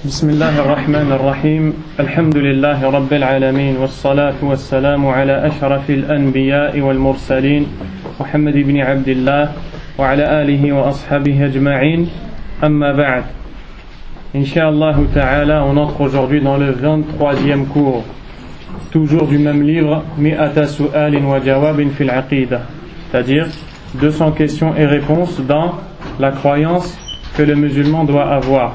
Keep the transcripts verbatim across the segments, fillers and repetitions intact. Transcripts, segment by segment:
بسم الله الرحمن الرحيم الحمد لله رب العالمين والصلاة والسلام على أشرف الأنبياء والمرسلين محمد بن عبد الله وعلى آله وأصحابه أجمعين أما بعد Inch'Allah ta'ala, on entre aujourd'hui dans le vingt-troisième cours, toujours du même livre, Mi'ata su'alin wa jawabin fil aqidah, c'est-à-dire deux cents questions et réponses dans la croyance que le musulman doit avoir.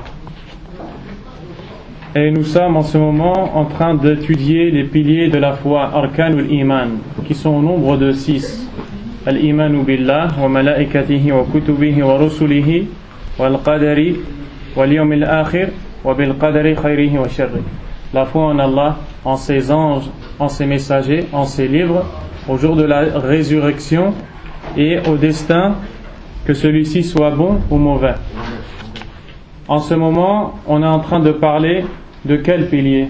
Et nous sommes en ce moment en train d'étudier les piliers de la foi, Arkanul Iman, qui sont au nombre de six. Al-Imanu billah, wa malaikatihi, wa kutubihi, wa rusulihi, wa al-qadari, wa al-yawm al-akhir, wa bil-qadari khayrihi wa sharrihi. La foi en Allah, en ses anges, en ses messagers, en ses livres, au jour de la résurrection et au destin, que celui-ci soit bon ou mauvais. En ce moment, on est en train de parler de quel pilier?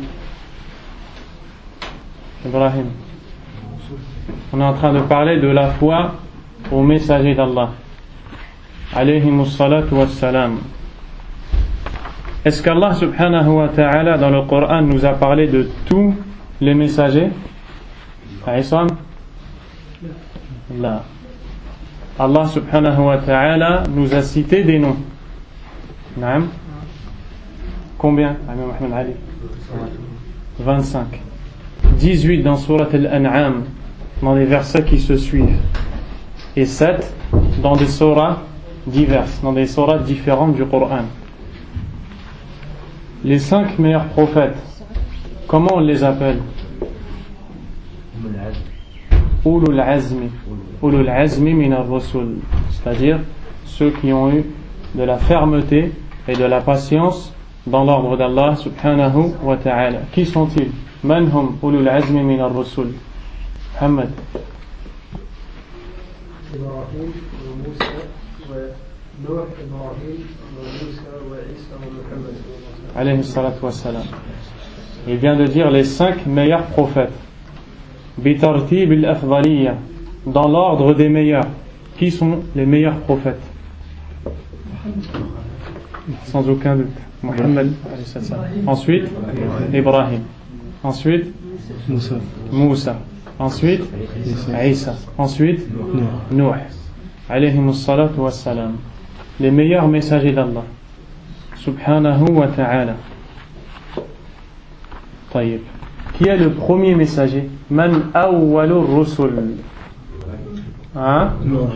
Ibrahim. On est en train de parler de la foi au messager d'Allah. Alayhimus salatu wassalam. Est-ce qu'Allah subhanahu wa ta'ala dans le Coran nous a parlé de tous les messagers? Aïssam? Là. Allah subhanahu wa ta'ala nous a cité des noms. Naam. Combien? vingt-cinq. dix-huit dans Surat Al-An'am, dans les versets qui se suivent. Et sept dans des surahs diverses, dans des surahs différentes du Coran. Les cinq meilleurs prophètes, comment on les appelle? Ulul Azmi. Ulul Azmi min ar-rusul. C'est-à-dire ceux qui ont eu de la fermeté et de la patience dans l'ordre d'Allah subhanahu wa ta'ala. Qui sont-ils? Man hum ulul azmi min ar-rusul? Muhammad. Ibrahim, Moussa, Nuh, Ibrahim, Moussa, Isa, Muhammad. Alayhi salatu wassalam. Il vient de dire les cinq meilleurs prophètes. Bitartib al-afdaliyya, dans l'ordre des meilleurs. Qui sont les meilleurs prophètes? Sans aucun doute. Muhammad. Ensuite, Ibrahim. Ensuite, Moussa. Moussa. Ensuite, Isa. Ensuite, Nuh. Alayhimus salatu wassalam. Les meilleurs messagers d'Allah. Subhanahu wa ta'ala. Taïb. Qui est le premier messager? Man awwalur rusul. Hein?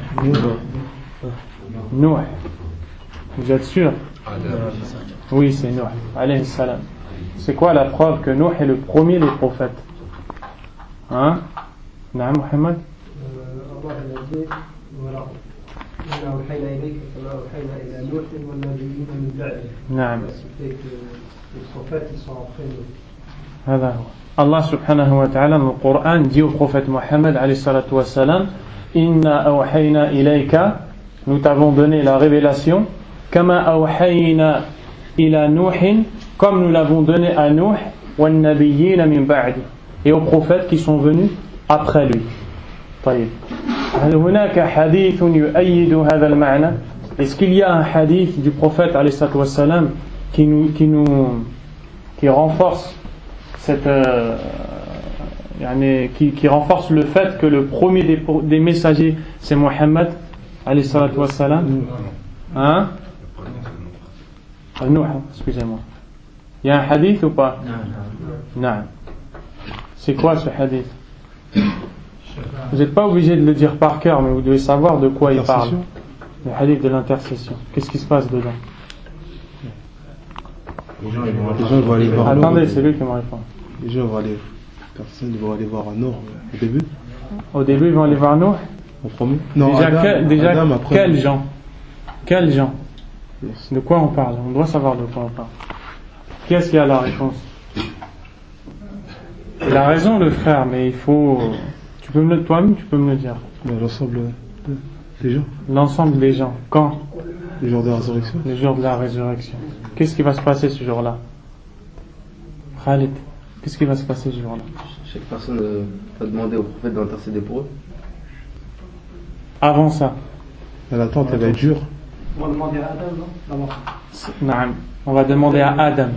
Nuh. Vous êtes sûr? Oui, c'est Nuh, alayhi salam. C'est quoi la preuve que Nuh est le premier des prophètes? Hein? Naam, Muhammad? Allah a dit, voilà. إنا أوحينا إليك كما أوحينا إلى نوح والنبيين من بعده. نعم. C'est que les prophètes ils sont après nous. هذا هو. Allah subhanahu wa ta'ala dans le Coran dit au prophète Muhammad alayhi salatu wa salam, Inna awhayna ilayka, nous t'avons donné la révélation, kama awhayna ila Nuhin, comme nous l'avons donné à Nuh, wan nabiyyin min ba'di, et aux prophètes qui sont venus après lui. طيب. هل هناك حديث يؤيد هذا المعنى? Est-ce qu'il y a un hadith du prophète alayhi salatu wa salam qui nous qui nous qui renforce cette euh, yani, qui, qui renforce le fait que le premier des, des messagers c'est Muhammad alayhi salatu wa salam? Hein? Nuh, excusez-moi. Il y a un hadith ou pas? Non. C'est quoi ce hadith? Vous n'êtes pas obligé de le dire par cœur, mais vous devez savoir de quoi il parle. Le hadith de l'intercession. Qu'est-ce qui se passe dedans? Les gens, les gens vont aller voir. Attendez, c'est lui qui me répond. Les gens vont aller. Personne vont aller voir un Nour au début. Au début, ils vont aller voir Nuh. En premier. Non, déjà, Adam, que, déjà Adam, après, quels gens? Quels gens? De quoi on parle? On doit savoir de quoi on parle. Qui est-ce qui a la réponse? Il a raison le frère, mais il faut... Tu peux me le... Toi-même, tu peux me le dire. L'ensemble des gens. L'ensemble des gens. Quand? Le jour de la résurrection. Le jour de la résurrection. Qu'est-ce qui va se passer ce jour-là? Khalid, qu'est-ce qui va se passer ce jour-là? Chaque personne euh, va demander au prophète d'intercéder pour eux. Avant ça. L'attente, elle va être dure. On va demander à Adam, non? Naam. On va demander à Adam.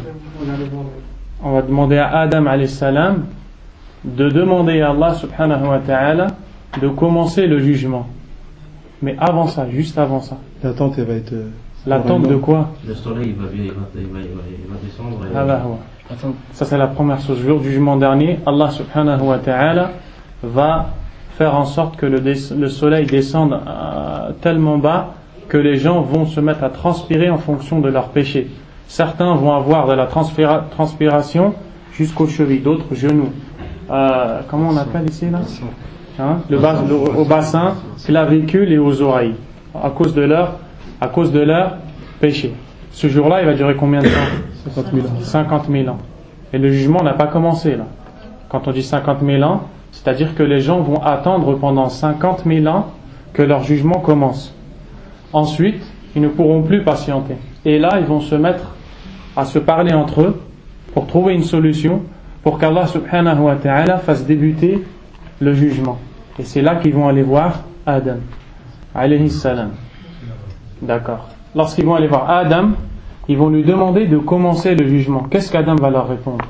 On va demander à Adam alayhi salam de demander à Allah subhanahu wa ta'ala de commencer le jugement. Mais avant ça, juste avant ça. L'attente, elle va être. euh, L'attente de quoi? Le soleil il va, il va, il va, il va, il va descendre. Et... Ah bah, ouais. Ça c'est la première chose. Le jour du jugement dernier, Allah subhanahu wa ta'ala va faire en sorte que le, dé- le soleil descende euh, tellement bas que les gens vont se mettre à transpirer en fonction de leurs péchés. Certains vont avoir de la transpira- transpiration jusqu'aux chevilles, d'autres genoux. Euh, comment on appelle ici là hein le bas, le, au bassin, clavicule et aux oreilles, à cause de leur, à cause de leur péché. Ce jour-là, il va durer combien de temps? cinquante mille ans. cinquante mille ans. Et le jugement n'a pas commencé là. Quand on dit cinquante mille ans, c'est-à-dire que les gens vont attendre pendant cinquante mille ans que leur jugement commence. Ensuite, ils ne pourront plus patienter. Et là, ils vont se mettre à se parler entre eux pour trouver une solution pour qu'Allah subhanahu wa ta'ala fasse débuter le jugement. Et c'est là qu'ils vont aller voir Adam alayhi salam. D'accord. Lorsqu'ils vont aller voir Adam, ils vont lui demander de commencer le jugement. Qu'est-ce qu'Adam va leur répondre?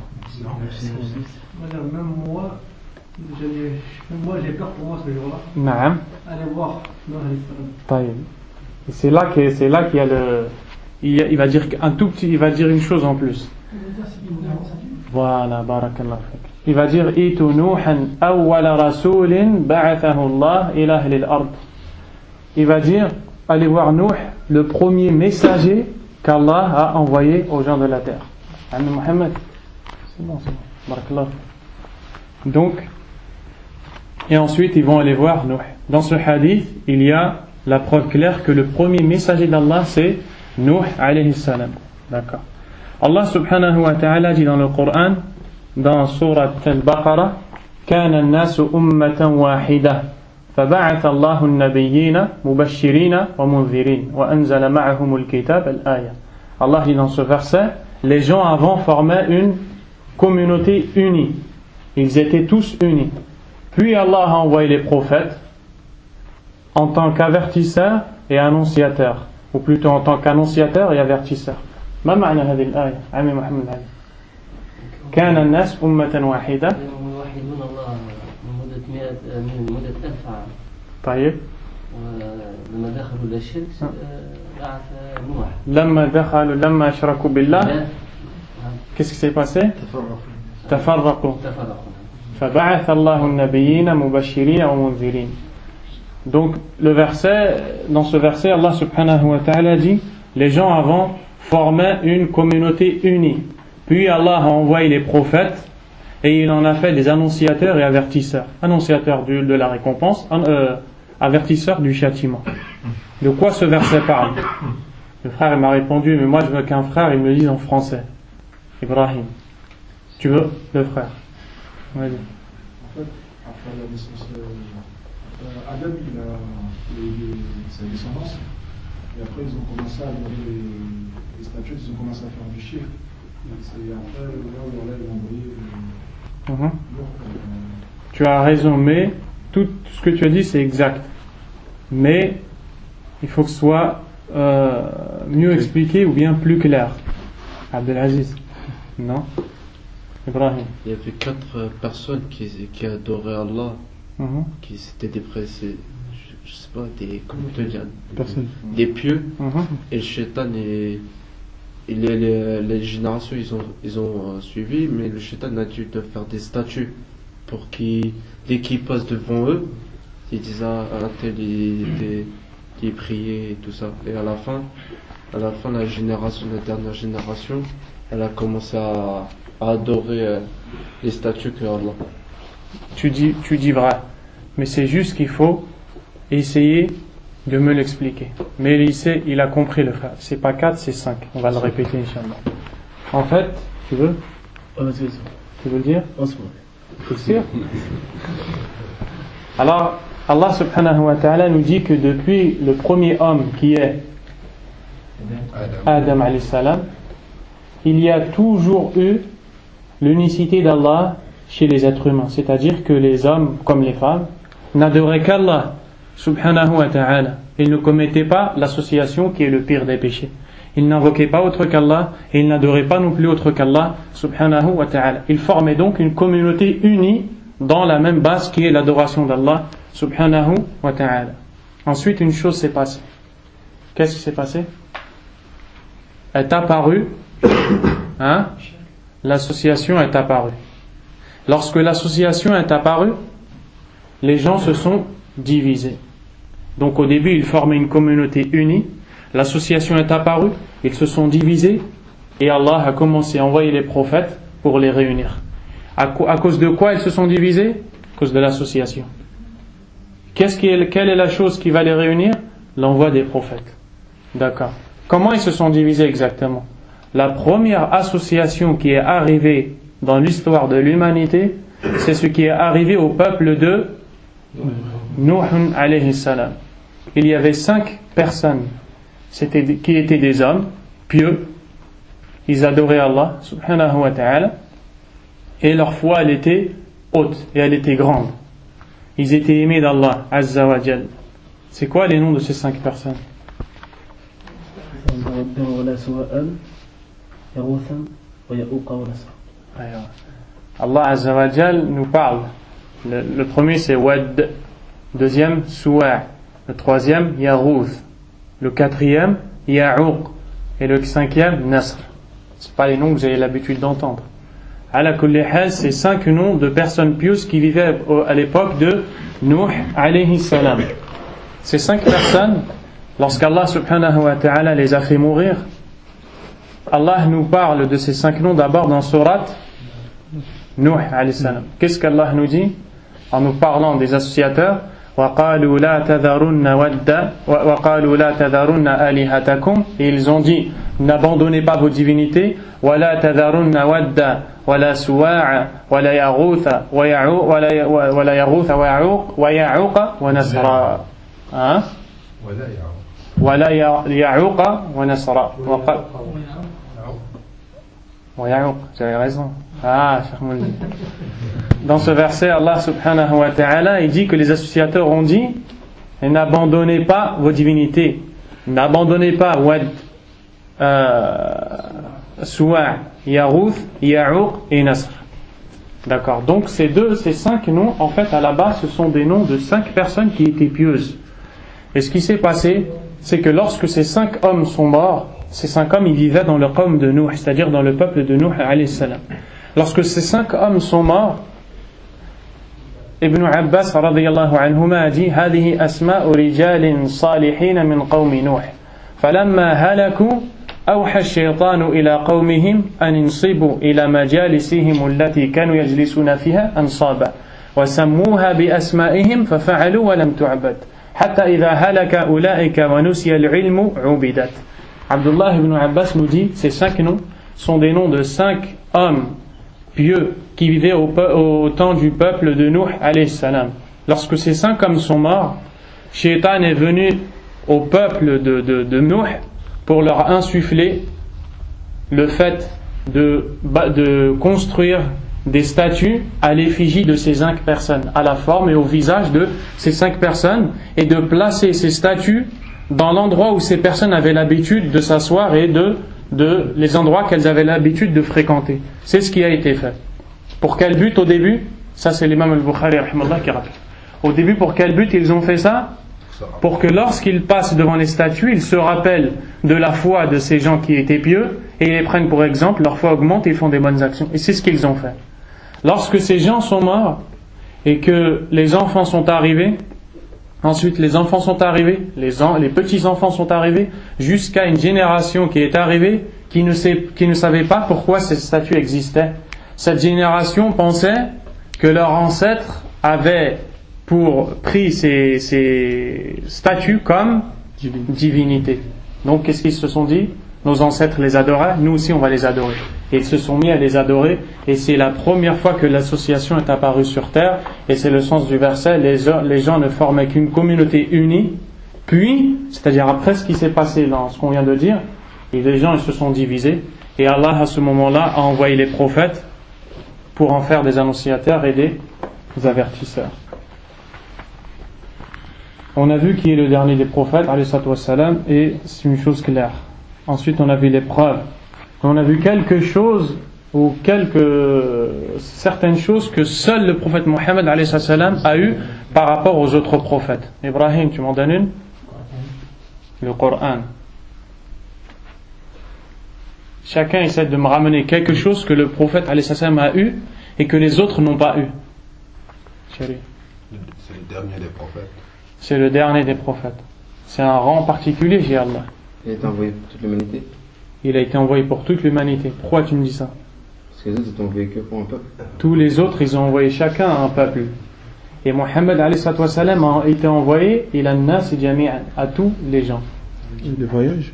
Madame, même moi, j'ai, même moi j'ai peur pour moi ce jour-là. Naam. Allez voir Noah alayhi salam. Taïb. Et c'est là que c'est là qu'il y a le il, y a- il va dire un tout petit il va dire une chose en plus. Voilà, barakallah fik. Il va dire itu nuhan awwala rasulin ba'athahu Allah ila ahli al-ard. Il va dire allez voir Nuh, le premier messager qu'Allah a envoyé aux gens de la terre. Ami Mohammed. C'est bon, c'est bon. Barakallah fik. Donc et ensuite ils vont aller voir Nuh. Dans ce hadith, il y a la preuve claire que le premier messager d'Allah c'est Nuh alayhi salam. D'accord. Allah subhanahu wa ta'ala dit dans le Coran, dans Surat Al-Baqarah, كان الناس أمة واحدة فبعث الله النبيين مبشرين ومنذرين وأنزل معهم الكتاب الآية. Allah dit dans ce verset, les gens avant formaient une communauté unie. Ils étaient tous unis. Puis Allah a envoyé les prophètes en tant qu'avertisseurs et annonciateurs, ou plutôt en tant qu'annonciateurs et avertisseurs. ما معنى هذه الآية عمي محمد علي؟ كان الناس أمة واحدة. هم يوحدون الله لمدة مئة من مدة ألف عام. طيب. ولما دخلوا إلى الشرك بعث نوح. لما دخلوا لما أشركوا بالله. Qu'est-ce qui s'est passé؟ تفرقوا. فبعث الله النبيين مبشرين ومنذرين. Donc le verset, dans ce verset, Allah subhanahu wa ta'ala dit les gens avant formaient une communauté unie. Puis Allah a envoyé les prophètes et il en a fait des annonciateurs et avertisseurs. Annonciateurs de, de la récompense, euh, avertisseurs du châtiment. De quoi ce verset parle? Le frère m'a répondu, mais moi je veux qu'un frère il me le dise en français. Ibrahim. Tu veux? Le frère. Vas-y. En fait, après la naissance, euh, Adam, il a eu sa descendance, et après ils ont commencé à demander les, les statues, ils ont commencé à faire du shirk. C'est après là où Allah a envoyé le. Mm-hmm. Tu as raison, mais tout ce que tu as dit c'est exact. Mais il faut que ce soit euh, mieux expliqué ou bien plus clair. Abdelaziz. Non? Ibrahim. Il y avait quatre personnes qui, qui adoraient Allah, Mm-hmm. qui étaient des pressés, je, je sais pas, des, comment te dire, Personne. des pieux, Mm-hmm. et le shaitan et, et les, les, les générations ils ont, ils ont euh, suivi, mais le shaitan a dû de faire des statues pour qu'ils, dès qu'ils passent devant eux, ils disent ah, un tel il, il, il priait et tout ça, et à la fin, à la fin la génération, la dernière génération, elle a commencé à, à adorer euh, les statues que Allah. Tu dis, tu dis vrai. Mais c'est juste qu'il faut essayer de me l'expliquer. Mais il sait, il a compris le frère. C'est pas quatre, c'est cinq. On va le répéter, Inch'Allah. En fait, tu veux? Tu veux le dire? T'es sûr? Alors, Allah subhanahu wa ta'ala nous dit que depuis le premier homme qui est Adam alayhi salam, il y a toujours eu l'unicité d'Allah chez les êtres humains, c'est-à-dire que les hommes comme les femmes n'adoraient qu'Allah subhanahu wa ta'ala. Ils ne commettaient pas l'association qui est le pire des péchés. Ils n'invoquaient pas autre qu'Allah et ils n'adoraient pas non plus autre qu'Allah subhanahu wa ta'ala. Ils formaient donc une communauté unie dans la même base qui est l'adoration d'Allah subhanahu wa ta'ala. Ensuite, une chose s'est passée. Qu'est-ce qui s'est passé? Est apparue, hein? L'association est apparue. Lorsque l'association est apparue, les gens se sont divisés. Donc au début, ils formaient une communauté unie. L'association est apparue, ils se sont divisés et Allah a commencé à envoyer les prophètes pour les réunir. À, co- à cause de quoi ils se sont divisés? À cause de l'association. Qu'est-ce qui est, quelle est la chose qui va les réunir? L'envoi des prophètes. D'accord. Comment ils se sont divisés exactement? La première association qui est arrivée dans l'histoire de l'humanité, c'est ce qui est arrivé au peuple de Nuh alayhi salam. Il y avait cinq personnes c'était, qui étaient des hommes pieux. Ils adoraient Allah subhanahu wa ta'ala et leur foi elle était haute et elle était grande. Ils étaient aimés d'Allah azza wa jal. C'est quoi les noms de ces cinq personnes? Allah azza wa jal nous parle. Le, le premier c'est Wad, deuxième Suwa', le troisième Yarouth, le quatrième Ya'uq et le cinquième Nasr. C'est pas les noms que vous avez l'habitude d'entendre. Ala kulli hal, c'est cinq noms de personnes pieuses qui vivaient à l'époque de Nuh alayhi salam. Ces cinq personnes, lorsqu'Allah subhanahu wa ta'ala les a fait mourir, Allah nous parle de ces cinq noms d'abord dans Surat Nuh alayhi salam. Qu'est-ce qu'Allah nous dit en nous parlant des associateurs? وَقَالُوا لَا تَذَرُنَّ وَدَّ وَقَالُوا لَا تَذَرُنَّ آلِهَتَكُمْ. Et ils ont dit, n'abandonnez pas vos divinités. وَلَا تَذَرُنَّ وَدَّ وَلَا سُوَاعَ وَلَا يَغُوثَ وَلَا يَغُوثَ وَيَعُوقَ وَنَسْرًا. Hein? وَلَا يَعُوقَ وَنَسْرًا. وَيَعُوقَ. Vous avez raison. Ah, Cheikh Mouldi. Dans ce verset, Allah subhanahu wa ta'ala, il dit que les associateurs ont dit, n'abandonnez pas vos divinités, n'abandonnez pas Wad, euh, Suwa', Yarouth, Ya'uq et Nasr. D'accord. Donc ces deux, ces cinq noms, en fait, à la base, ce sont des noms de cinq personnes qui étaient pieuses. Et ce qui s'est passé, c'est que lorsque ces cinq hommes sont morts, ces cinq hommes, ils vivaient dans le qawm de Nuh, c'est-à-dire dans le peuple de Nuh alayhi salam. Lorsque ces cinq hommes sont morts, Ibn Abbas radiyallahu anhuma a dit هذه أسماء رجال صالحين من قوم نوح فلما هلكوا أوحى الشيطان إلى قومهم أن انصبوا إلى مجالسهم التي كانوا يجلسون فيها أنصابا وسموها بأسمائهم ففعلوا ولم تعبد حتى إذا هلك أولئك ونسي العلم عبدت. Abdullah ibn Abbas nous dit ces cinq noms sont des noms de cinq hommes pieux qui vivaient au, au temps du peuple de Nuh alayhi salam. Lorsque ces cinq hommes sont morts, Shaitan est venu au peuple de, de, de Nuh pour leur insuffler le fait de, de construire des statues à l'effigie de ces cinq personnes, à la forme et au visage de ces cinq personnes, et de placer ces statues dans l'endroit où ces personnes avaient l'habitude de s'asseoir et de, de les endroits qu'elles avaient l'habitude de fréquenter. C'est ce qui a été fait. Pour quel but au début? Ça c'est l'imam al-Bukhari rahimahullah qui rappelle. Au début, pour quel but ils ont fait ça? Pour que lorsqu'ils passent devant les statues, ils se rappellent de la foi de ces gens qui étaient pieux et ils les prennent pour exemple, leur foi augmente et ils font des bonnes actions. Et c'est ce qu'ils ont fait. Lorsque ces gens sont morts et que les enfants sont arrivés, ensuite les enfants sont arrivés, les, en, les petits-enfants sont arrivés, jusqu'à une génération qui est arrivée qui ne, sait, qui ne savait pas pourquoi ces statues existaient. Cette génération pensait que leurs ancêtres avaient pour pris ces, ces statues comme divinités. Donc qu'est-ce qu'ils se sont dit? Nos ancêtres les adoraient, nous aussi on va les adorer. Et ils se sont mis à les adorer, et c'est la première fois que l'association est apparue sur terre, et c'est le sens du verset, les, les gens ne formaient qu'une communauté unie, puis, c'est-à-dire après ce qui s'est passé dans ce qu'on vient de dire, et les gens ils se sont divisés, et Allah à ce moment-là a envoyé les prophètes pour en faire des annonciateurs et des avertisseurs. On a vu qui est le dernier des prophètes, alayhi salatu wassalam, et c'est une chose claire. Ensuite, on a vu les preuves. On a vu quelque chose ou quelques certaines choses que seul le prophète Mohammed alayhi salam a eu par rapport aux autres prophètes. Ibrahim, tu m'en donnes une? Le Coran. Chacun essaie de me ramener quelque chose que le prophète alayhi salam a eu et que les autres n'ont pas eu. Chérie. C'est le dernier des prophètes. C'est le dernier des prophètes. C'est un rang particulier chez Allah. Il a été envoyé pour toute l'humanité. Il a été envoyé pour toute l'humanité. Pourquoi tu me dis ça? Parce que les autres, ils ont envoyé que pour un peuple. Tous les autres, ils ont envoyé chacun à un peuple. Et Mohammed alayhi salam a été envoyé il a nas jami'an, à tous les gens. Le voyage.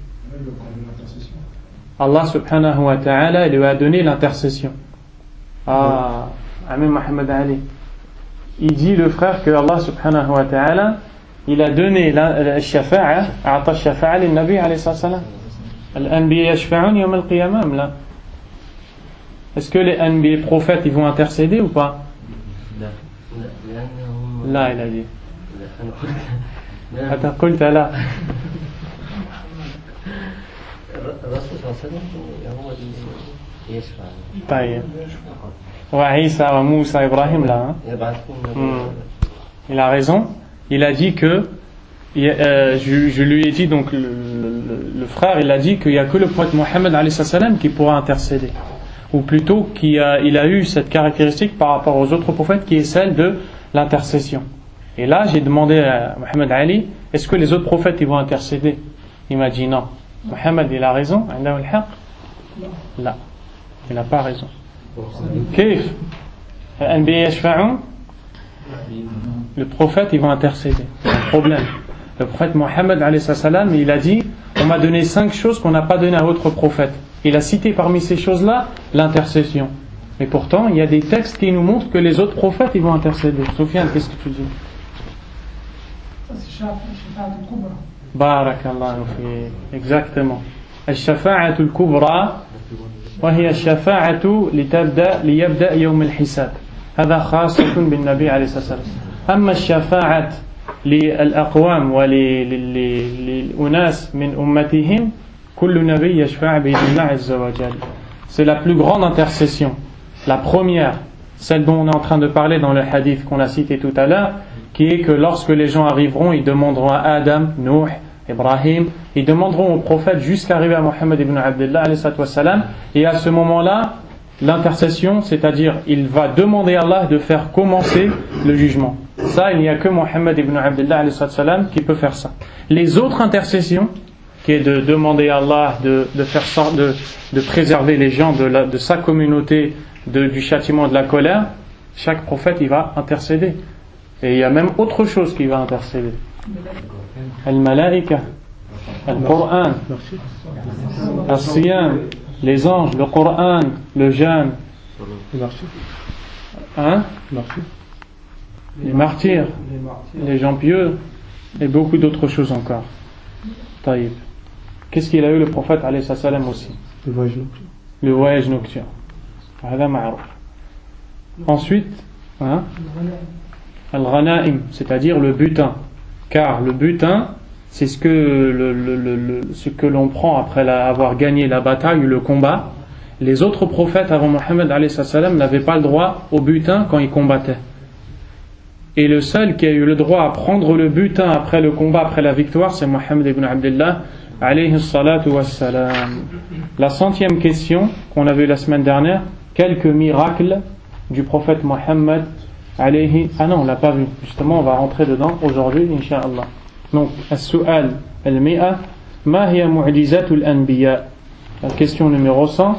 Allah subhanahu wa ta'ala lui a donné l'intercession. Ah, Amin Mohammed Ali. Il dit le frère que Allah subhanahu wa ta'ala il a donné la shafa'a, a'ta shafa'a lin nabi alayhi salam. Al-anbiya yashfa'un yawm al-qiyamah la. Est-ce que les anbiya prophètes ils vont intercéder ou pas? Là, il a dit. Attends, قلت لا. الرسول صلى الله عليه وسلم هو اللي يشفع. طيب. وعيسى وموسى إبراهيم là. Il a raison. Il a dit que euh, je, je lui ai dit donc le, le, le frère il a dit qu'il n'y a que le prophète Mohammed alayhi salam qui pourra intercéder, ou plutôt qu'il a, il a eu cette caractéristique par rapport aux autres prophètes qui est celle de l'intercession. Et là j'ai demandé à Mohammed Ali, est-ce que les autres prophètes ils vont intercéder? Il m'a dit non. Mohammed il a raison, là il n'a pas raison. Kif الأنبياء يشفعون. Le prophète ils vont intercéder. C'est un problème. Le prophète Mohammed alayhi salam il a dit on m'a donné cinq choses qu'on n'a pas donné à autre prophète. Il a cité parmi ces choses-là l'intercession. Mais pourtant il y a des textes qui nous montrent que les autres prophètes ils vont intercéder. Sofiane, qu'est-ce que tu dis? Ça c'est Shafa'at al-Kubra. Barakallahu fi. Exactement. الشفاعة الكبرى وهي الشفاعة لتبدأ ليبدأ يوم الحساب. هذا خاصة بالنبي عليه الصلاة والسلام. أما الشفاعة للأقوام وللأناس من أمتهم كل نبي يشفع بإذن الله عز وجل. C'est la plus grande intercession. La première, celle dont on est en train de parler dans le hadith qu'on a cité tout à l'heure, qui est que lorsque les gens arriveront, ils demanderont à Adam, Nuh, Ibrahim, ils demanderont au prophète jusqu'à arriver à Mohammed ibn Abdullah alayhi salam, et à ce moment-là l'intercession, c'est-à-dire il va demander à Allah de faire commencer le jugement. Ça, il n'y a que Mohammed ibn Abdullah alayhi salam qui peut faire ça. Les autres intercessions, qui est de demander à Allah de, de faire ça, de, de préserver les gens de, la, de sa communauté de, du châtiment de la colère, chaque prophète il va intercéder. Et il y a même autre chose qui va intercéder. Al-Malaika, Al-Qur'an, Al-Siyam, les anges, le Qur'an, le jeûne, hein? Les martyrs, les gens pieux, et beaucoup d'autres choses encore. Taïb. Qu'est-ce qu'il a eu le prophète alayhi salam aussi? Le voyage nocturne. Le voyage nocturne. Ensuite, hein? Al-Ghanaim, c'est-à-dire le butin. Car le butin, c'est ce que, le, le, le, ce que l'on prend après la, avoir gagné la bataille ou le combat. Les autres prophètes avant Mohammed alayhi salam n'avaient pas le droit au butin quand ils combattaient. Et le seul qui a eu le droit à prendre le butin après le combat, après la victoire, c'est Mohammed ibn Abdullah alayhi salatu wassalam. La centième question qu'on a vue la semaine dernière, quelques miracles du prophète Mohammed alayhi. Ah non, on l'a pas vu. Justement, on va rentrer dedans aujourd'hui, incha'Allah. Donc, as-su'al al-mi'a, ma hiya mu'jizatul anbiya. La question numéro cent.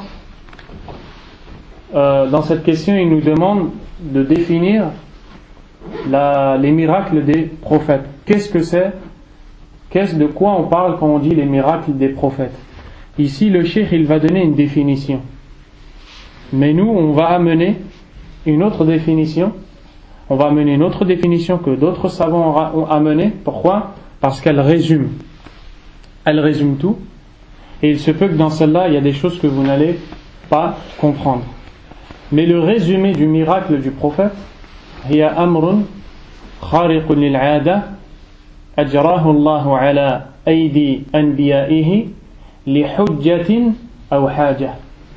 Euh, dans cette question, il nous demande de définir la, les miracles des prophètes. Qu'est-ce que c'est? Qu'est-ce de quoi on parle quand on dit les miracles des prophètes? Ici, le cheikh il va donner une définition. Mais nous, on va amener une autre définition. On va amener une autre définition que d'autres savants ont amenée. Pourquoi? Parce qu'elle résume. Elle résume tout. Et il se peut que dans celle-là, il y a des choses que vous n'allez pas comprendre. Mais le résumé du miracle du prophète, هي أمر خارق للعادة أجراه الله على أيدي أنبيائه لحجة أو حاجة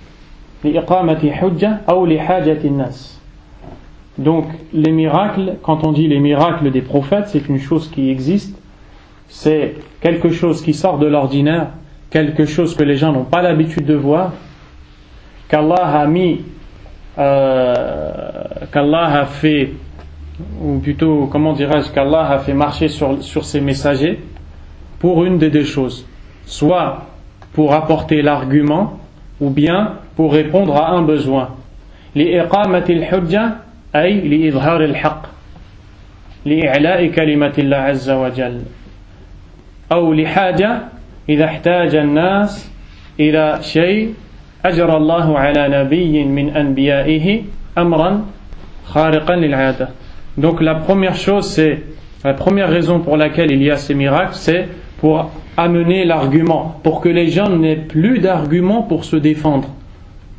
لإقامة حجة أو لحاجة الناس. Donc les miracles, quand on dit les miracles des prophètes, c'est une chose qui existe, c'est quelque chose qui sort de l'ordinaire, quelque chose que les gens n'ont pas l'habitude de voir, qu'Allah a mis, euh, qu'Allah a fait, ou plutôt, comment dirais-je, qu'Allah a fait marcher sur, sur ses messagers pour une des deux choses, soit pour apporter l'argument, ou bien pour répondre à un besoin. لإقامة الحجة أي لإظهار الحق لإعلاء كلمة الله عز وجل أو لحاجة إذا احتاج الناس إلى شيء أجرى الله على نبي من أنبيائه أمرا خارقا للعادة. Donc la première chose, c'est la première raison pour laquelle il y a ces miracles, c'est pour amener l'argument, pour que les gens n'aient plus d'arguments pour se défendre. D'accord ?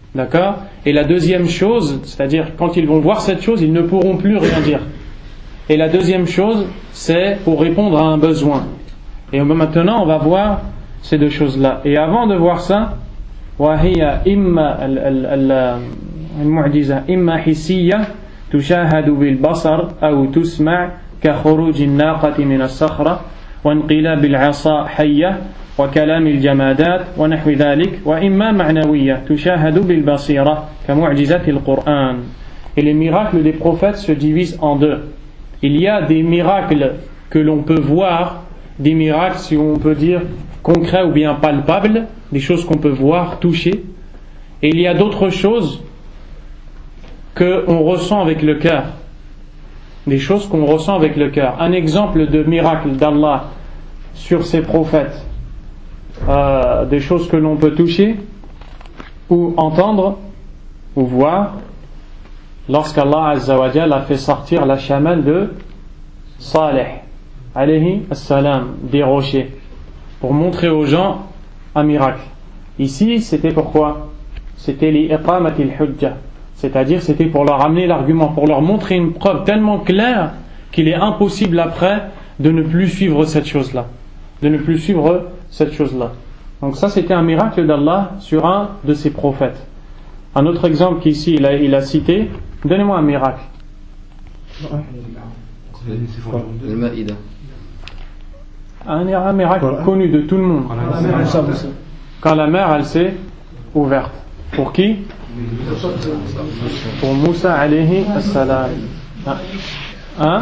Et la deuxième chose, c'est-à-dire quand ils vont voir cette chose, ils ne pourront plus rien dire. Et la deuxième chose, c'est pour répondre à un besoin. Et maintenant, on va voir ces deux choses-là. Et avant de voir ça, وهي إما المعجزة إما حسية تشاهد بالبصر أو تسمع كخروج الناقة من الصخرة وانقلاب العصا حية وكلام الجمادات ونحو ذلك وإما معنوية تشاهد بالبصيرة كمعجزة القرآن. Et les miracles des prophètes se divisent en deux. Il y a des miracles que l'on peut voir, des miracles, si on peut dire, concrets ou bien palpables, des choses qu'on peut voir, toucher. Et il y a d'autres choses qu'on ressent avec le cœur, des choses qu'on ressent avec le cœur. Un exemple de miracle d'Allah sur ses prophètes, euh, des choses que l'on peut toucher ou entendre ou voir, lorsqu'Allah Azza wa Jal a fait sortir la chamelle de Saleh alayhi assalam des rochers pour montrer aux gens un miracle. Ici c'était pourquoi? C'était l'iqamatil hujja, c'est-à-dire c'était pour leur amener l'argument, pour leur montrer une preuve tellement claire qu'il est impossible après de ne plus suivre cette chose-là, de ne plus suivre cette chose-là. Donc ça c'était un miracle d'Allah sur un de ses prophètes. Un autre exemple qu'ici il a, il a cité, donnez-moi un miracle. Le Maïda. Un, un miracle connu de tout le monde. Quand la mer elle s'est ouverte. Pour qui? Pour Moussa alayhi assalam. Hein?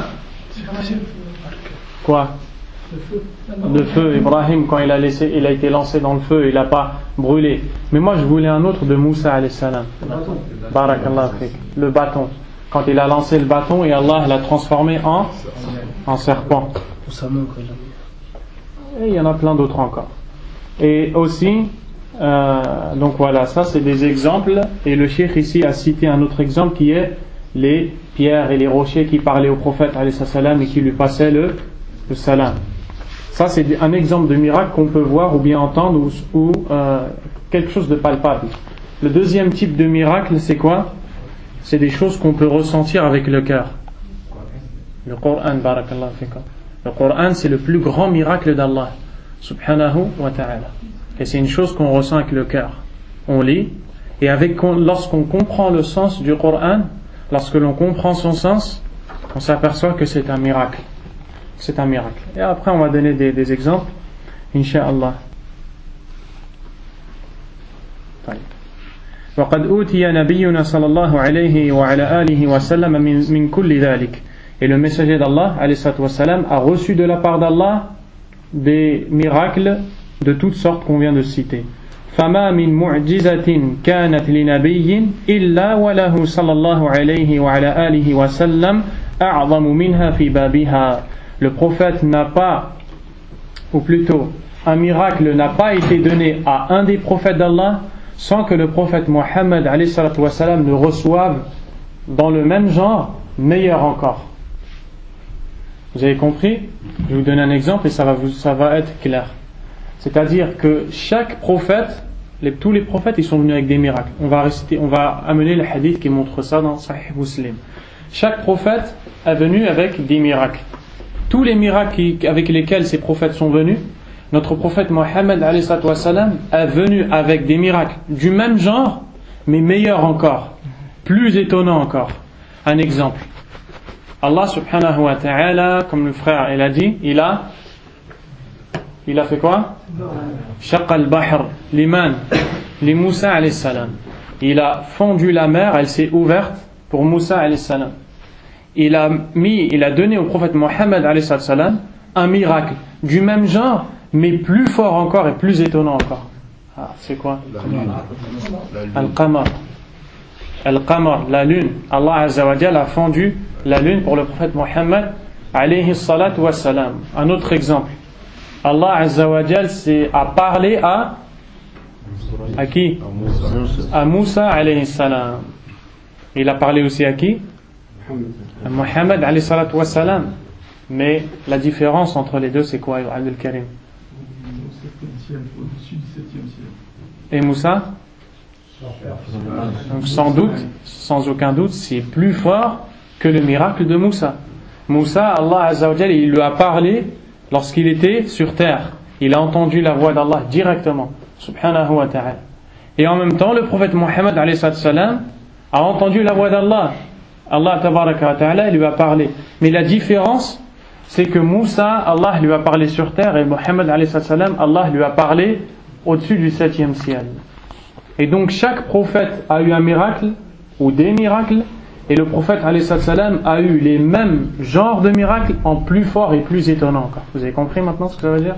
Quoi? Le feu. Ibrahim, quand il a, laissé, il a été lancé dans le feu, il n'a pas brûlé. Mais moi je voulais un autre de Moussa alayhi salam. Barakallahu fik. Le bâton. Quand il a lancé le bâton et Allah l'a transformé en, en serpent. Et il y en a plein d'autres encore. Et aussi, euh, donc voilà, ça c'est des exemples. Et le cheikh ici a cité un autre exemple qui est les pierres et les rochers qui parlaient au prophète alayhi salam et qui lui passaient le, le salam. Ça c'est un exemple de miracle qu'on peut voir ou bien entendre ou, ou euh, quelque chose de palpable. Le deuxième type de miracle c'est quoi? C'est des choses qu'on peut ressentir avec le cœur. Le Coran, barakallahu fikum. Le Coran c'est le plus grand miracle d'Allah subhanahu wa ta'ala. Et c'est une chose qu'on ressent avec le cœur. On lit et avec, lorsqu'on comprend le sens du Coran, lorsque l'on comprend son sens, on s'aperçoit que c'est un miracle. C'est un miracle. Et après on va donner des, des exemples, incha'Allah. وقد أوتي نبينا صلى الله عليه وعلى آله وسلم من, من كل ذلك. Et le messager d'Allah alayhi wa sallam a reçu de la part d'Allah des miracles de toutes sortes qu'on vient de citer. فما من معجزة كانت لنبي إلا وله صلى الله عليه وعلى آله وسلم أعظم منها في بابها. Le prophète n'a pas, ou plutôt un miracle n'a pas été donné à un des prophètes d'Allah sans que le prophète Mohammed alayhi wa sallam ne reçoive dans le même genre meilleur encore. Vous avez compris? Je vais vous donner un exemple et ça va, vous, ça va être clair. C'est-à-dire que chaque prophète, les, tous les prophètes, ils sont venus avec des miracles. On va réciter, on va amener le hadith qui montre ça dans Sahih Muslim. Chaque prophète est venu avec des miracles. Tous les miracles qui, avec lesquels ces prophètes sont venus, notre prophète Mohammed alayhi salatu wassalam est venu avec des miracles du même genre, mais meilleurs encore, plus étonnants encore. Un exemple. Allah subhanahu wa ta'ala, comme le frère il a dit, il a il a fait quoi? Shaqqa al-bahr liman li Moussa alayhi salam. Il a fendu la mer, elle s'est ouverte pour Moussa alayhi salam. Il a mis, il a donné au prophète Mohammed alayhi salam un miracle du même genre, mais plus fort encore et plus étonnant encore. Ah, c'est quoi? Al-Qamar. Al-Qamar, la lune. Allah Azza wa Jalla a fendu la lune pour le prophète Mohammed alayhi salatu wa salam. Un autre exemple. Allah Azza wa Jalla a parlé à à qui? À Moussa alayhi salam. Il a parlé aussi à qui? À Mohammed alayhi salatu wa salam. Mais la différence entre les deux, c'est quoi, Abdel Karim? Et Moussa? Donc sans doute, sans aucun doute, c'est plus fort que le miracle de Moussa. Moussa, Allah Azza wa Jalla, il lui a parlé lorsqu'il était sur terre. Il a entendu la voix d'Allah directement, subhanahu wa ta'ala. Et en même temps, le prophète Mohammed alayhi salam a entendu la voix d'Allah. Allah tabaraka wa ta'ala lui a parlé. Mais la différence, c'est que Moussa, Allah lui a parlé sur terre, et Mohammed alayhi salam, Allah lui a parlé au-dessus du septième ciel. Et donc chaque prophète a eu un miracle ou des miracles, et le prophète alayhi salam a eu les mêmes genres de miracles en plus fort et plus étonnant encore. Vous avez compris maintenant ce que ça veut dire?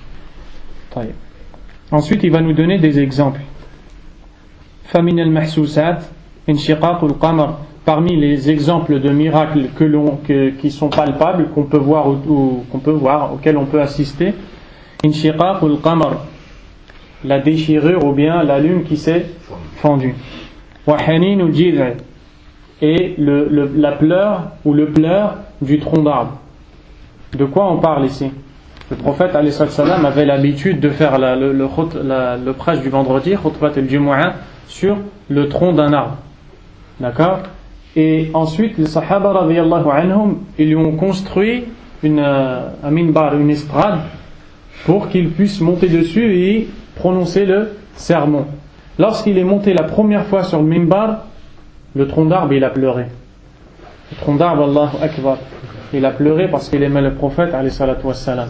Ensuite, il va nous donner des exemples. Famin al-mahsousat inshiqaq al-qamar. Parmi les exemples de miracles que l'on, que, qui sont palpables, qu'on peut voir ou, ou qu'on peut voir, auxquels on peut assister, inshiqaq al-qamar, la déchirure ou bien la lune qui s'est fendue. Wa hanin al-jid'a, et le, le, la pleure ou le pleur du tronc d'arbre. De quoi on parle ici? Le prophète alayhi salam avait l'habitude de faire la, le, le, la, le prêche du vendredi, khutbat al-jumu'ah, sur le tronc d'un arbre. D'accord? Et ensuite, les Sahaba radiyallahu anhum, ils lui ont construit une, un minbar, une estrade, pour qu'il puisse monter dessus et prononcer le sermon. Lorsqu'il est monté la première fois sur le minbar, le tronc d'arbre, il a pleuré. Le tronc d'arbre, Allahu Akbar, il a pleuré parce qu'il aimait le prophète alayhi salatu wassalam.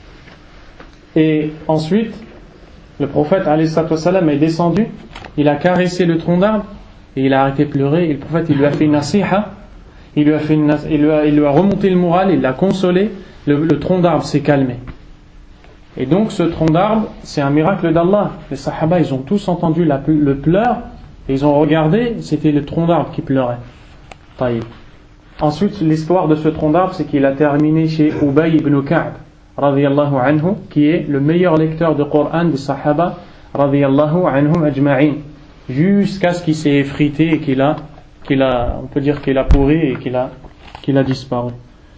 Et ensuite, le prophète alayhi salatu wassalam est descendu, il a caressé le tronc d'arbre, et il a arrêté de pleurer, et le prophète il lui a fait une nasiha, il lui a, fait une, il lui a, il lui a remonté le moral, il l'a consolé, le, le tronc d'arbre s'est calmé. Et donc ce tronc d'arbre, c'est un miracle d'Allah. Les sahaba, ils ont tous entendu la, le pleur, et ils ont regardé, c'était le tronc d'arbre qui pleurait. Taïb. Ensuite, l'histoire de ce tronc d'arbre, c'est qu'il a terminé chez Ubay ibn Ka'b, radiyallahu anhu, qui est le meilleur lecteur de Coran des sahaba, radiyallahu anhum ajma'in, jusqu'à ce qu'il s'est effrité et qu'il a, qu'il a, on peut dire qu'il a pourri et qu'il a, qu'il a disparu.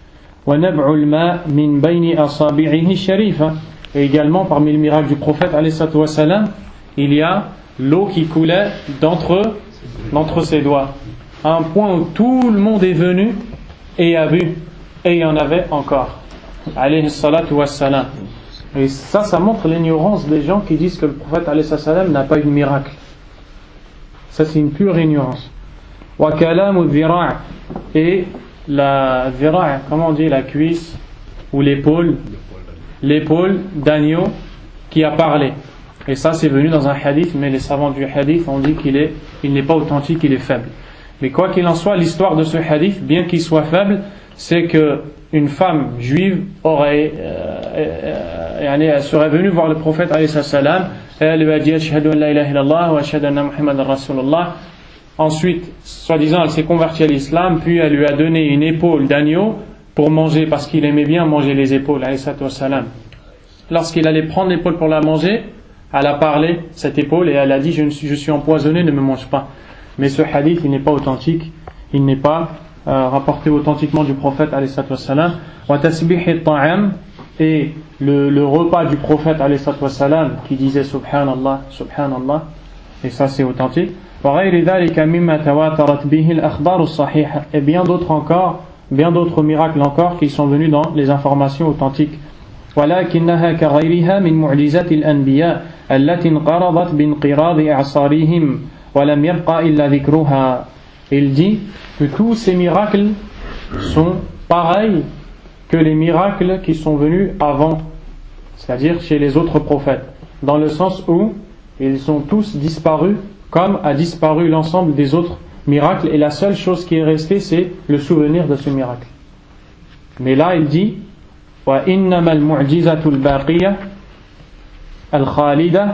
Et également parmi les miracles du prophète alayhi salatu wassalam, il y a l'eau qui coulait d'entre, d'entre ses doigts, à un point où tout le monde est venu et a bu, et il y en avait encore, alayhi salatu wassalam. Et ça, ça montre l'ignorance des gens qui disent que le prophète alayhi salatu wassalam n'a pas eu de miracle. Ça, c'est une pure ignorance. Wa kalamu dhira', et la dhira', comment on dit, la cuisse ou l'épaule, l'épaule d'agneau qui a parlé. Et ça, c'est venu dans un hadith, mais les savants du hadith ont dit qu'il est, il n'est pas authentique, il est faible. Mais quoi qu'il en soit, l'histoire de ce hadith, bien qu'il soit faible, c'est que une femme juive aurait, euh, euh, elle serait venue voir le prophète alayhi salam, et elle lui a dit ashhadu an la ilaha illallah wa ashhadu anna muhammadan rasulullah. Ensuite, soi-disant, elle s'est convertie à l'islam, puis elle lui a donné une épaule d'agneau pour manger, parce qu'il aimait bien manger les épaules, alayhi salam. Lorsqu'il allait prendre l'épaule pour la manger, elle a parlé, cette épaule, et elle a dit je, suis, je suis empoisonnée, ne me mange pas. Mais ce hadith, il n'est pas authentique, il n'est pas euh, rapporté authentiquement du prophète alayhi salam. Wa tasbih at-ta'am, et le, le repas du prophète alayhi salam qui disait subhanallah, subhanallah, et ça c'est authentique. Wa ghayri dhalika mimma tawatarat bihi al-akhbar as-sahiha, et bien d'autres encore, bien d'autres miracles encore qui sont venus dans les informations authentiques. ولكنها كغيرها من معجزات الأنبياء التي انقرضت بانقراض إعصارهم ولم يبقى إلا ذكرها. Il dit que tous ces miracles sont pareils que les miracles qui sont venus avant, c'est-à-dire chez les autres prophètes, dans le sens où ils ont tous disparu comme a disparu l'ensemble des autres miracles, et la seule chose qui est restée c'est le souvenir de ce miracle. Mais là il dit وَإِنَّمَا الْمُعْجِزَةُ الْبَاقِيَةُ الْخَالِدَةُ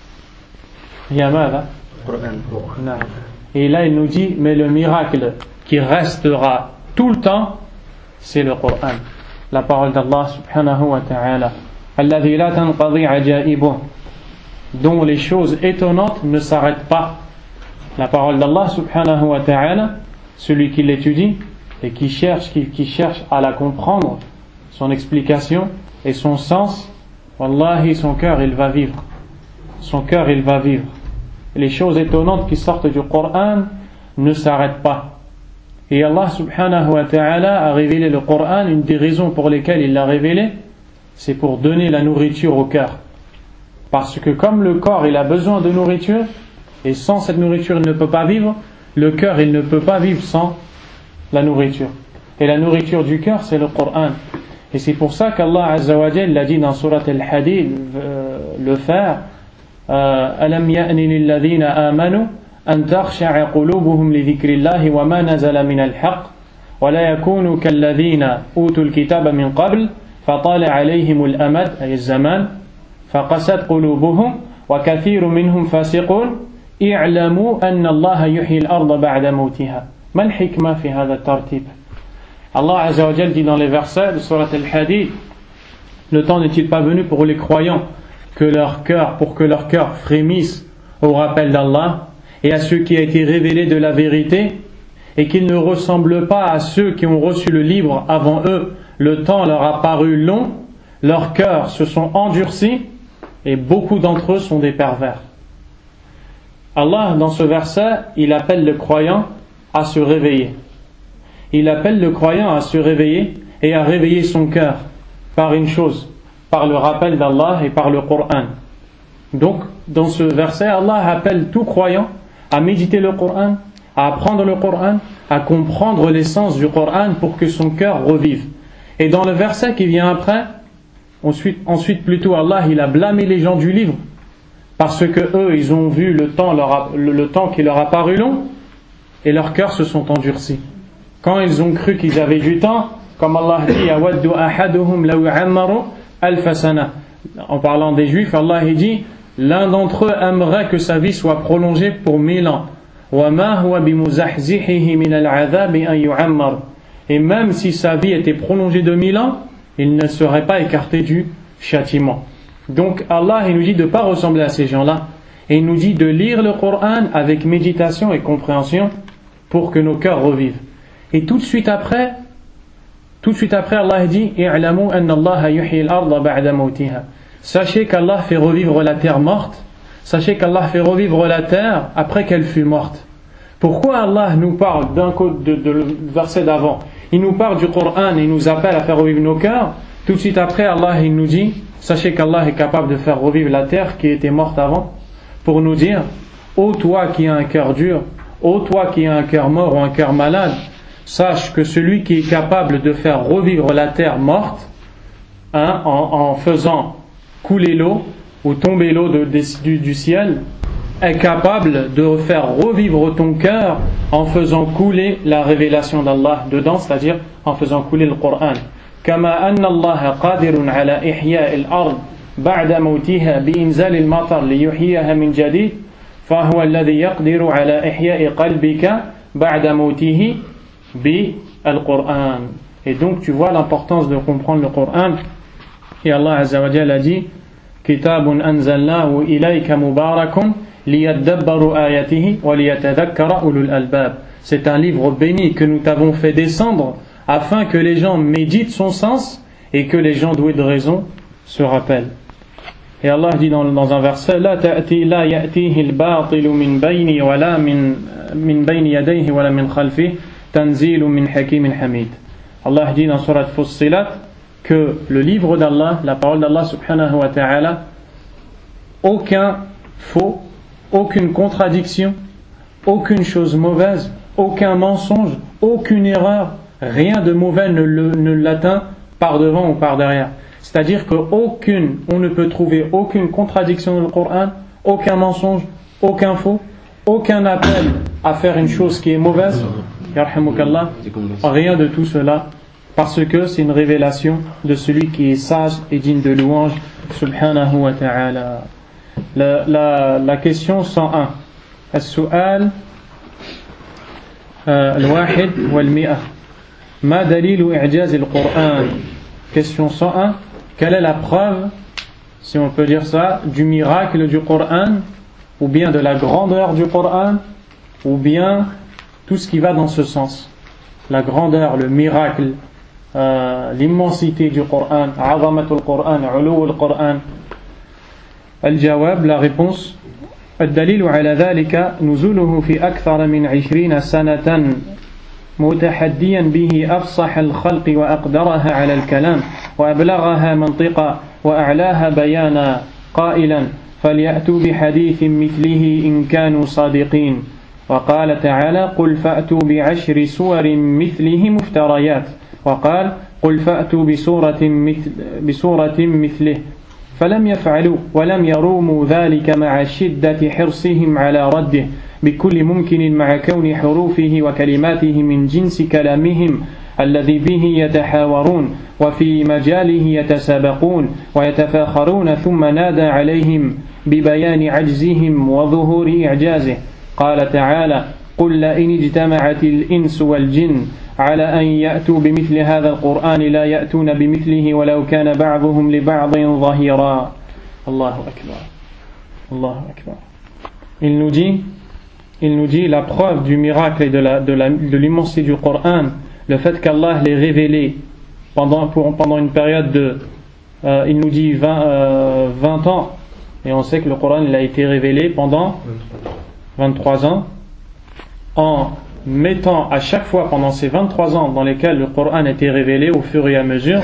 هي ماذا؟ نعم. Et là il nous dit mais le miracle qui restera tout le temps c'est le Coran, la parole d'Allah subhanahu wa ta'ala, الذي لا تنقضي عجائبه, dont les choses étonnantes ne s'arrêtent pas. La parole d'Allah subhanahu wa ta'ala, celui qui l'étudie et qui cherche, qui, qui cherche à la comprendre, son explication et son sens, wallahi son cœur il va vivre, son cœur il va vivre. Les choses étonnantes qui sortent du Coran ne s'arrêtent pas. Et Allah subhanahu wa ta'ala a révélé le Coran, une des raisons pour lesquelles il l'a révélé, c'est pour donner la nourriture au cœur. Parce que comme le corps il a besoin de nourriture, et sans cette nourriture il ne peut pas vivre, le cœur il ne peut pas vivre sans la nourriture. Et la nourriture du cœur c'est le Coran. Et c'est pour ça qu'Allah Azza wa Jal l'a dit dans Surat Al-Hadid, euh, le faire, أَلَمْ يَأْنِ لِلَّذِينَ آمَنُوا أَن تَخْشَعَ قُلُوبُهُمْ لِذِكْرِ اللَّهِ وَمَا نَزَلَ مِنَ الْحَقِّ وَلَا يَكُونُوا كَالَّذِينَ أُوتُوا الْكِتَابَ مِنْ قَبْلِ فَطَالَ عَلَيْهِمُ الْأَمَدُ أي الزمان فَقَسَتْ قُلُوبُهُمْ وَكَثِيرٌ مِنْهُمْ فَاسِقُونَ اعْلَمُوا أَنَّ اللَّهَ يُحْيِي الْأَرْضَ بَعْدَ مَوْتِهَا. ما الحكمة في هذا الترتيب؟ Allah Azza wa Jal dit dans les versets de Surat Al-Hadid, le temps n'est-il pas venu pour les croyants que leur cœur, pour que leur cœur frémisse au rappel d'Allah et à ce qui a été révélé de la vérité, et qu'ils ne ressemblent pas à ceux qui ont reçu le livre avant eux, le temps leur a paru long, leurs cœurs se sont endurcis et beaucoup d'entre eux sont des pervers. Allah dans ce verset, il appelle le croyant à se réveiller. Il appelle le croyant à se réveiller et à réveiller son cœur par une chose, par le rappel d'Allah et par le Coran. Donc, dans ce verset, Allah appelle tout croyant à méditer le Coran, à apprendre le Coran, à comprendre l'essence du Coran pour que son cœur revive. Et dans le verset qui vient après, ensuite, ensuite plutôt Allah, il a blâmé les gens du livre parce que eux, ils ont vu le temps, leur a, le, le temps qui leur a paru long et leurs cœurs se sont endurcis. Quand ils ont cru qu'ils avaient du temps, comme Allah dit, yawaddu ahaduhum law yu'ammaru alf sana. En parlant des Juifs, Allah dit, l'un d'entre eux aimerait que sa vie soit prolongée pour mille ans. Wa ma huwa bimuzahzihihi min al'adhab an yu'ammar. Et même si sa vie était prolongée de mille ans, il ne serait pas écarté du châtiment. Donc Allah il nous dit de ne pas ressembler à ces gens-là, et il nous dit de lire le Coran avec méditation et compréhension pour que nos cœurs revivent. Et tout de suite après, tout de suite après, Allah dit i'lamu anna Allah yuhyi al-ardha ba'da mawtiha. Sachez qu'Allah fait revivre la terre morte. Sachez qu'Allah fait revivre la terre après qu'elle fut morte. Pourquoi Allah nous parle d'un côté de, de, de verset d'avant? Il nous parle du Coran et il nous appelle à faire revivre nos cœurs. Tout de suite après, Allah il nous dit sachez qu'Allah est capable de faire revivre la terre qui était morte avant, pour nous dire ô toi qui as un cœur dur, ô toi qui as un cœur mort ou un cœur malade, sache que celui qui est capable de faire revivre la terre morte, hein, en, en faisant couler l'eau ou tomber l'eau de, de, du, du ciel, est capable de faire revivre ton cœur en faisant couler la révélation d'Allah dedans, c'est-à-dire en faisant couler le Coran. كما أن الله قادر على إحياء الأرض بعد موتها بإنزال المطر ليحييها من جديد فهو الذي يقدر على إحياء قلبك بعد موته بالقرآن. Et donc tu vois l'importance de comprendre le Coran. Et Allah Azza wa Jalla a dit كتاب أنزلناه إليك مبارك ليدبروا آياته وليتذكر أولو الألباب. C'est un livre béni que nous t'avons fait descendre afin que les gens méditent son sens et que les gens doués de raison se rappellent. Et Allah dit dans, dans un verset لا تأتي لا يأتيه الباطل من بين ولا من من بين يديه ولا من خلفه تنزيل من حكيم حميد. Allah dit dans Surat Fussilat que le livre d'Allah, la parole d'Allah subhanahu wa ta'ala, aucun faux, aucune contradiction, aucune chose mauvaise, aucun mensonge, aucune erreur, rien de mauvais ne, le, ne l'atteint par devant ou par derrière. C'est-à-dire qu'aucune, on ne peut trouver aucune contradiction dans le Coran, aucun mensonge, aucun faux, aucun appel à faire une chose qui est mauvaise, yarhamukallah, rien de tout cela, parce que c'est une révélation de celui qui est sage et digne de louange, subhanahu wa ta'ala. La, la, la question cent un. السؤال الواحد والمئة ما دليل إعجاز القرآن. Question cent un. Quelle est la preuve, si on peut dire ça, du miracle du Coran, ou bien de la grandeur du Coran, ou bien tout ce qui va dans ce sens? La grandeur, le miracle, euh, l'immensité du Coran, azamatul Coran, uluwul Coran. الجواب, la réponse: الدليل على ذلك نزوله في أكثر من عشرين سنة متحديا به أفصح الخلق وأقدرها على الكلام وأبلغها منطقا وأعلاها بيانا قائلا فليأتوا بحديث مثله إن كانوا صادقين. وقال تعالى: قل فأتوا بعشر سور مثله مفتريات. وقال: قل فأتوا بسورة مثل بسورة مثله. فلم يفعلوا ولم يروموا ذلك مع شدة حرصهم على رده بكل ممكن مع كون حروفه وكلماته من جنس كلامهم الذي به يتحاورون وفي مجاله يتسابقون ويتفاخرون ثم نادى عليهم ببيان عجزهم وظهور إعجازه. قال تعالى: قل لئن اجتمعت الإنس والجن على أن يأتوا بمثل هذا القرآن لا يأتون بمثله ولو كان بعضهم لبعض ظهيرا. الله أكبر. الله أكبر. Il nous dit, il nous dit la preuve du miracle et de, la, de, la, de l'immensité du Coran, le fait qu'Allah l'ait révélé pendant, pour, pendant une période de, euh, il nous dit vingt, euh, vingt ans, et on sait que le Coran il a été révélé pendant vingt-trois ans, en mettant à chaque fois pendant ces vingt-trois ans dans lesquels le Coran a été révélé au fur et à mesure,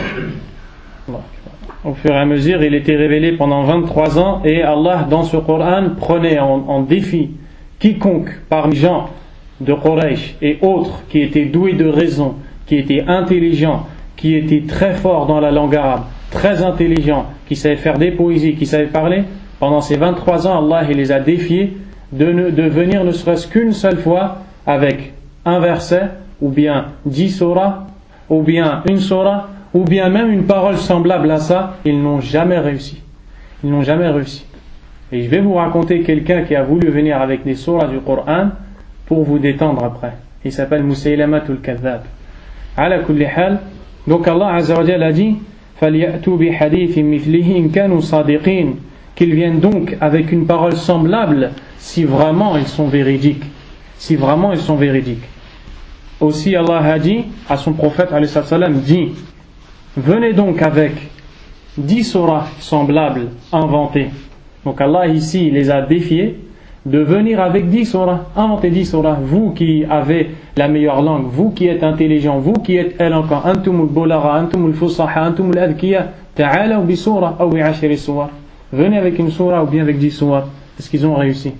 au fur et à mesure il était révélé pendant vingt-trois ans, et Allah dans ce Coran prenait en, en défi quiconque parmi les gens de Quraysh et autres qui étaient doués de raison, qui étaient intelligents, qui étaient très forts dans la langue arabe, très intelligents, qui savaient faire des poésies, qui savaient parler. Pendant ces vingt-trois ans, Allah il les a défiés de, ne, de venir ne serait-ce qu'une seule fois avec un verset, ou bien dix surahs, ou bien une surah, ou bien même une parole semblable à ça. Ils n'ont jamais réussi. Ils n'ont jamais réussi. Et je vais vous raconter quelqu'un qui a voulu venir avec des surahs du Coran pour vous détendre après. Il s'appelle Musaylamatul Kadhab. Ala kulli hal. Donc Allah Azza wa Jalla a dit: فَلْيَأْتُوا بِحَدِيثٍ مِثْلِهِ إِنْ كَانُوا صَادِقِينَ. Qu'ils viennent donc avec une parole semblable si vraiment ils sont véridiques. Si vraiment ils sont véridiques. Aussi Allah a dit à son prophète alayhi salam, dit: venez donc avec dix surahs semblables inventées. Donc Allah ici les a défiés de venir avec dix surahs, inventez dix surahs, vous qui avez la meilleure langue, vous qui êtes intelligent, vous qui êtes éloquent, antumul bolara, antumul fusaha, antumul adkiya, ta'alaw bi surah ou bi ashri surah. Venez avec une surah ou bien avec dix surahs. Est-ce qu'ils ont réussi?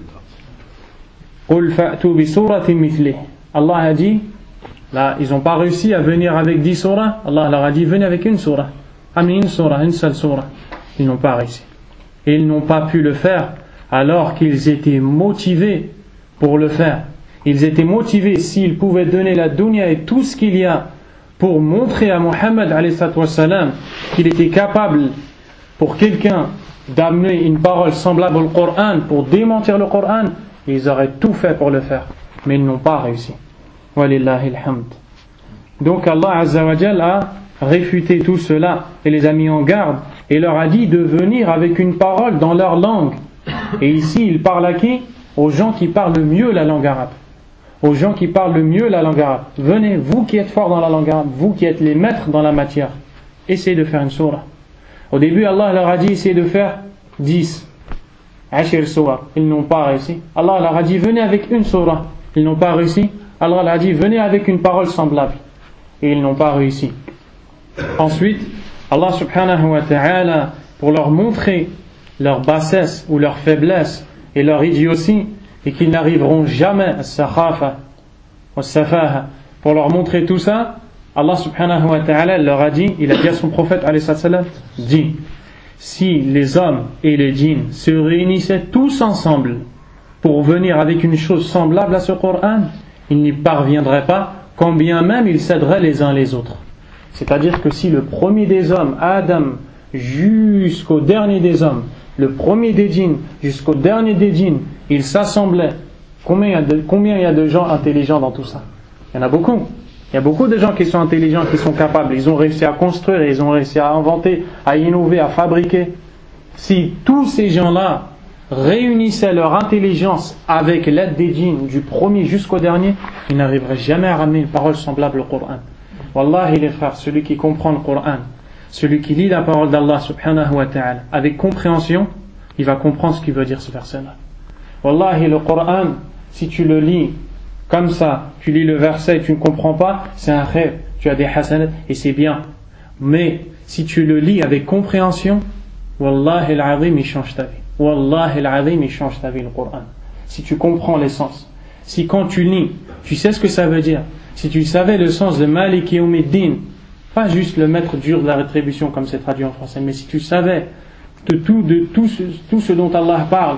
Qul fa'tu bi suratin mithlih. Allah a dit, là, ils n'ont pas réussi à venir avec dix surahs. Allah leur a dit, venez avec une surah. Amenez une surah, une seule surah. Ils n'ont pas réussi. Et ils n'ont pas pu le faire alors qu'ils étaient motivés pour le faire. Ils étaient motivés s'ils pouvaient donner la dunya et tout ce qu'il y a pour montrer à Muhammad alayhi salam qu'il était capable pour quelqu'un d'amener une parole semblable au Coran pour démentir le Coran. Ils auraient tout fait pour le faire, mais ils n'ont pas réussi. Walillahi alhamd. Donc Allah Azza wa Jalla a réfuté tout cela et les a mis en garde et leur a dit de venir avec une parole dans leur langue. Et ici il parle à qui? Aux gens qui parlent le mieux la langue arabe. Aux gens qui parlent le mieux la langue arabe. Venez, vous qui êtes forts dans la langue arabe, vous qui êtes les maîtres dans la matière, essayez de faire une surah. Au début Allah leur a dit essayez de faire dix. Ashir surah, ils n'ont pas réussi. Allah leur a dit venez avec une surah, ils n'ont pas réussi. Allah leur a dit venez avec une parole semblable, et ils n'ont pas réussi. Ensuite, Allah subhanahu wa ta'ala, pour leur montrer leur bassesse ou leur faiblesse et leur idiotie, et qu'ils n'arriveront jamais à sakhafa, au safaha, pour leur montrer tout ça, Allah subhanahu wa ta'ala leur a dit, il a dit à son prophète alayhi salam, dit, si les hommes et les djinns se réunissaient tous ensemble pour venir avec une chose semblable à ce Coran, ils n'y parviendraient pas, quand bien même ils s'aideraient les uns les autres. C'est-à-dire que si le premier des hommes, Adam, jusqu'au dernier des hommes, le premier des djinns jusqu'au dernier des djinns, ils s'assemblaient, combien il y a de, combien il y a de gens intelligents dans tout ça? Il y en a beaucoup. Il y a beaucoup de gens qui sont intelligents, qui sont capables. Ils ont réussi à construire, ils ont réussi à inventer, à innover, à fabriquer. Si tous ces gens-là réunissaient leur intelligence avec l'aide des djinns, du premier jusqu'au dernier, ils n'arriveraient jamais à ramener une parole semblable au Coran. Wallahi les frères, celui qui comprend le Coran, celui qui lit la parole d'Allah subhanahu wa ta'ala avec compréhension, il va comprendre ce qu'il veut dire ce verset-là. Wallahi le Coran, si tu le lis comme ça, tu lis le verset et tu ne comprends pas, c'est un rêve, tu as des hasanat et c'est bien. Mais si tu le lis avec compréhension, Wallahi al-azim, il change ta vie. Wallahi al-azim, il change ta vie, le Coran. Si tu comprends l'essence, si quand tu lis, tu sais ce que ça veut dire, si tu savais le sens de Malik Yawmiddin, pas juste le maître dur de la rétribution comme c'est traduit en français, mais si tu savais de tout, de tout, ce, tout ce dont Allah parle.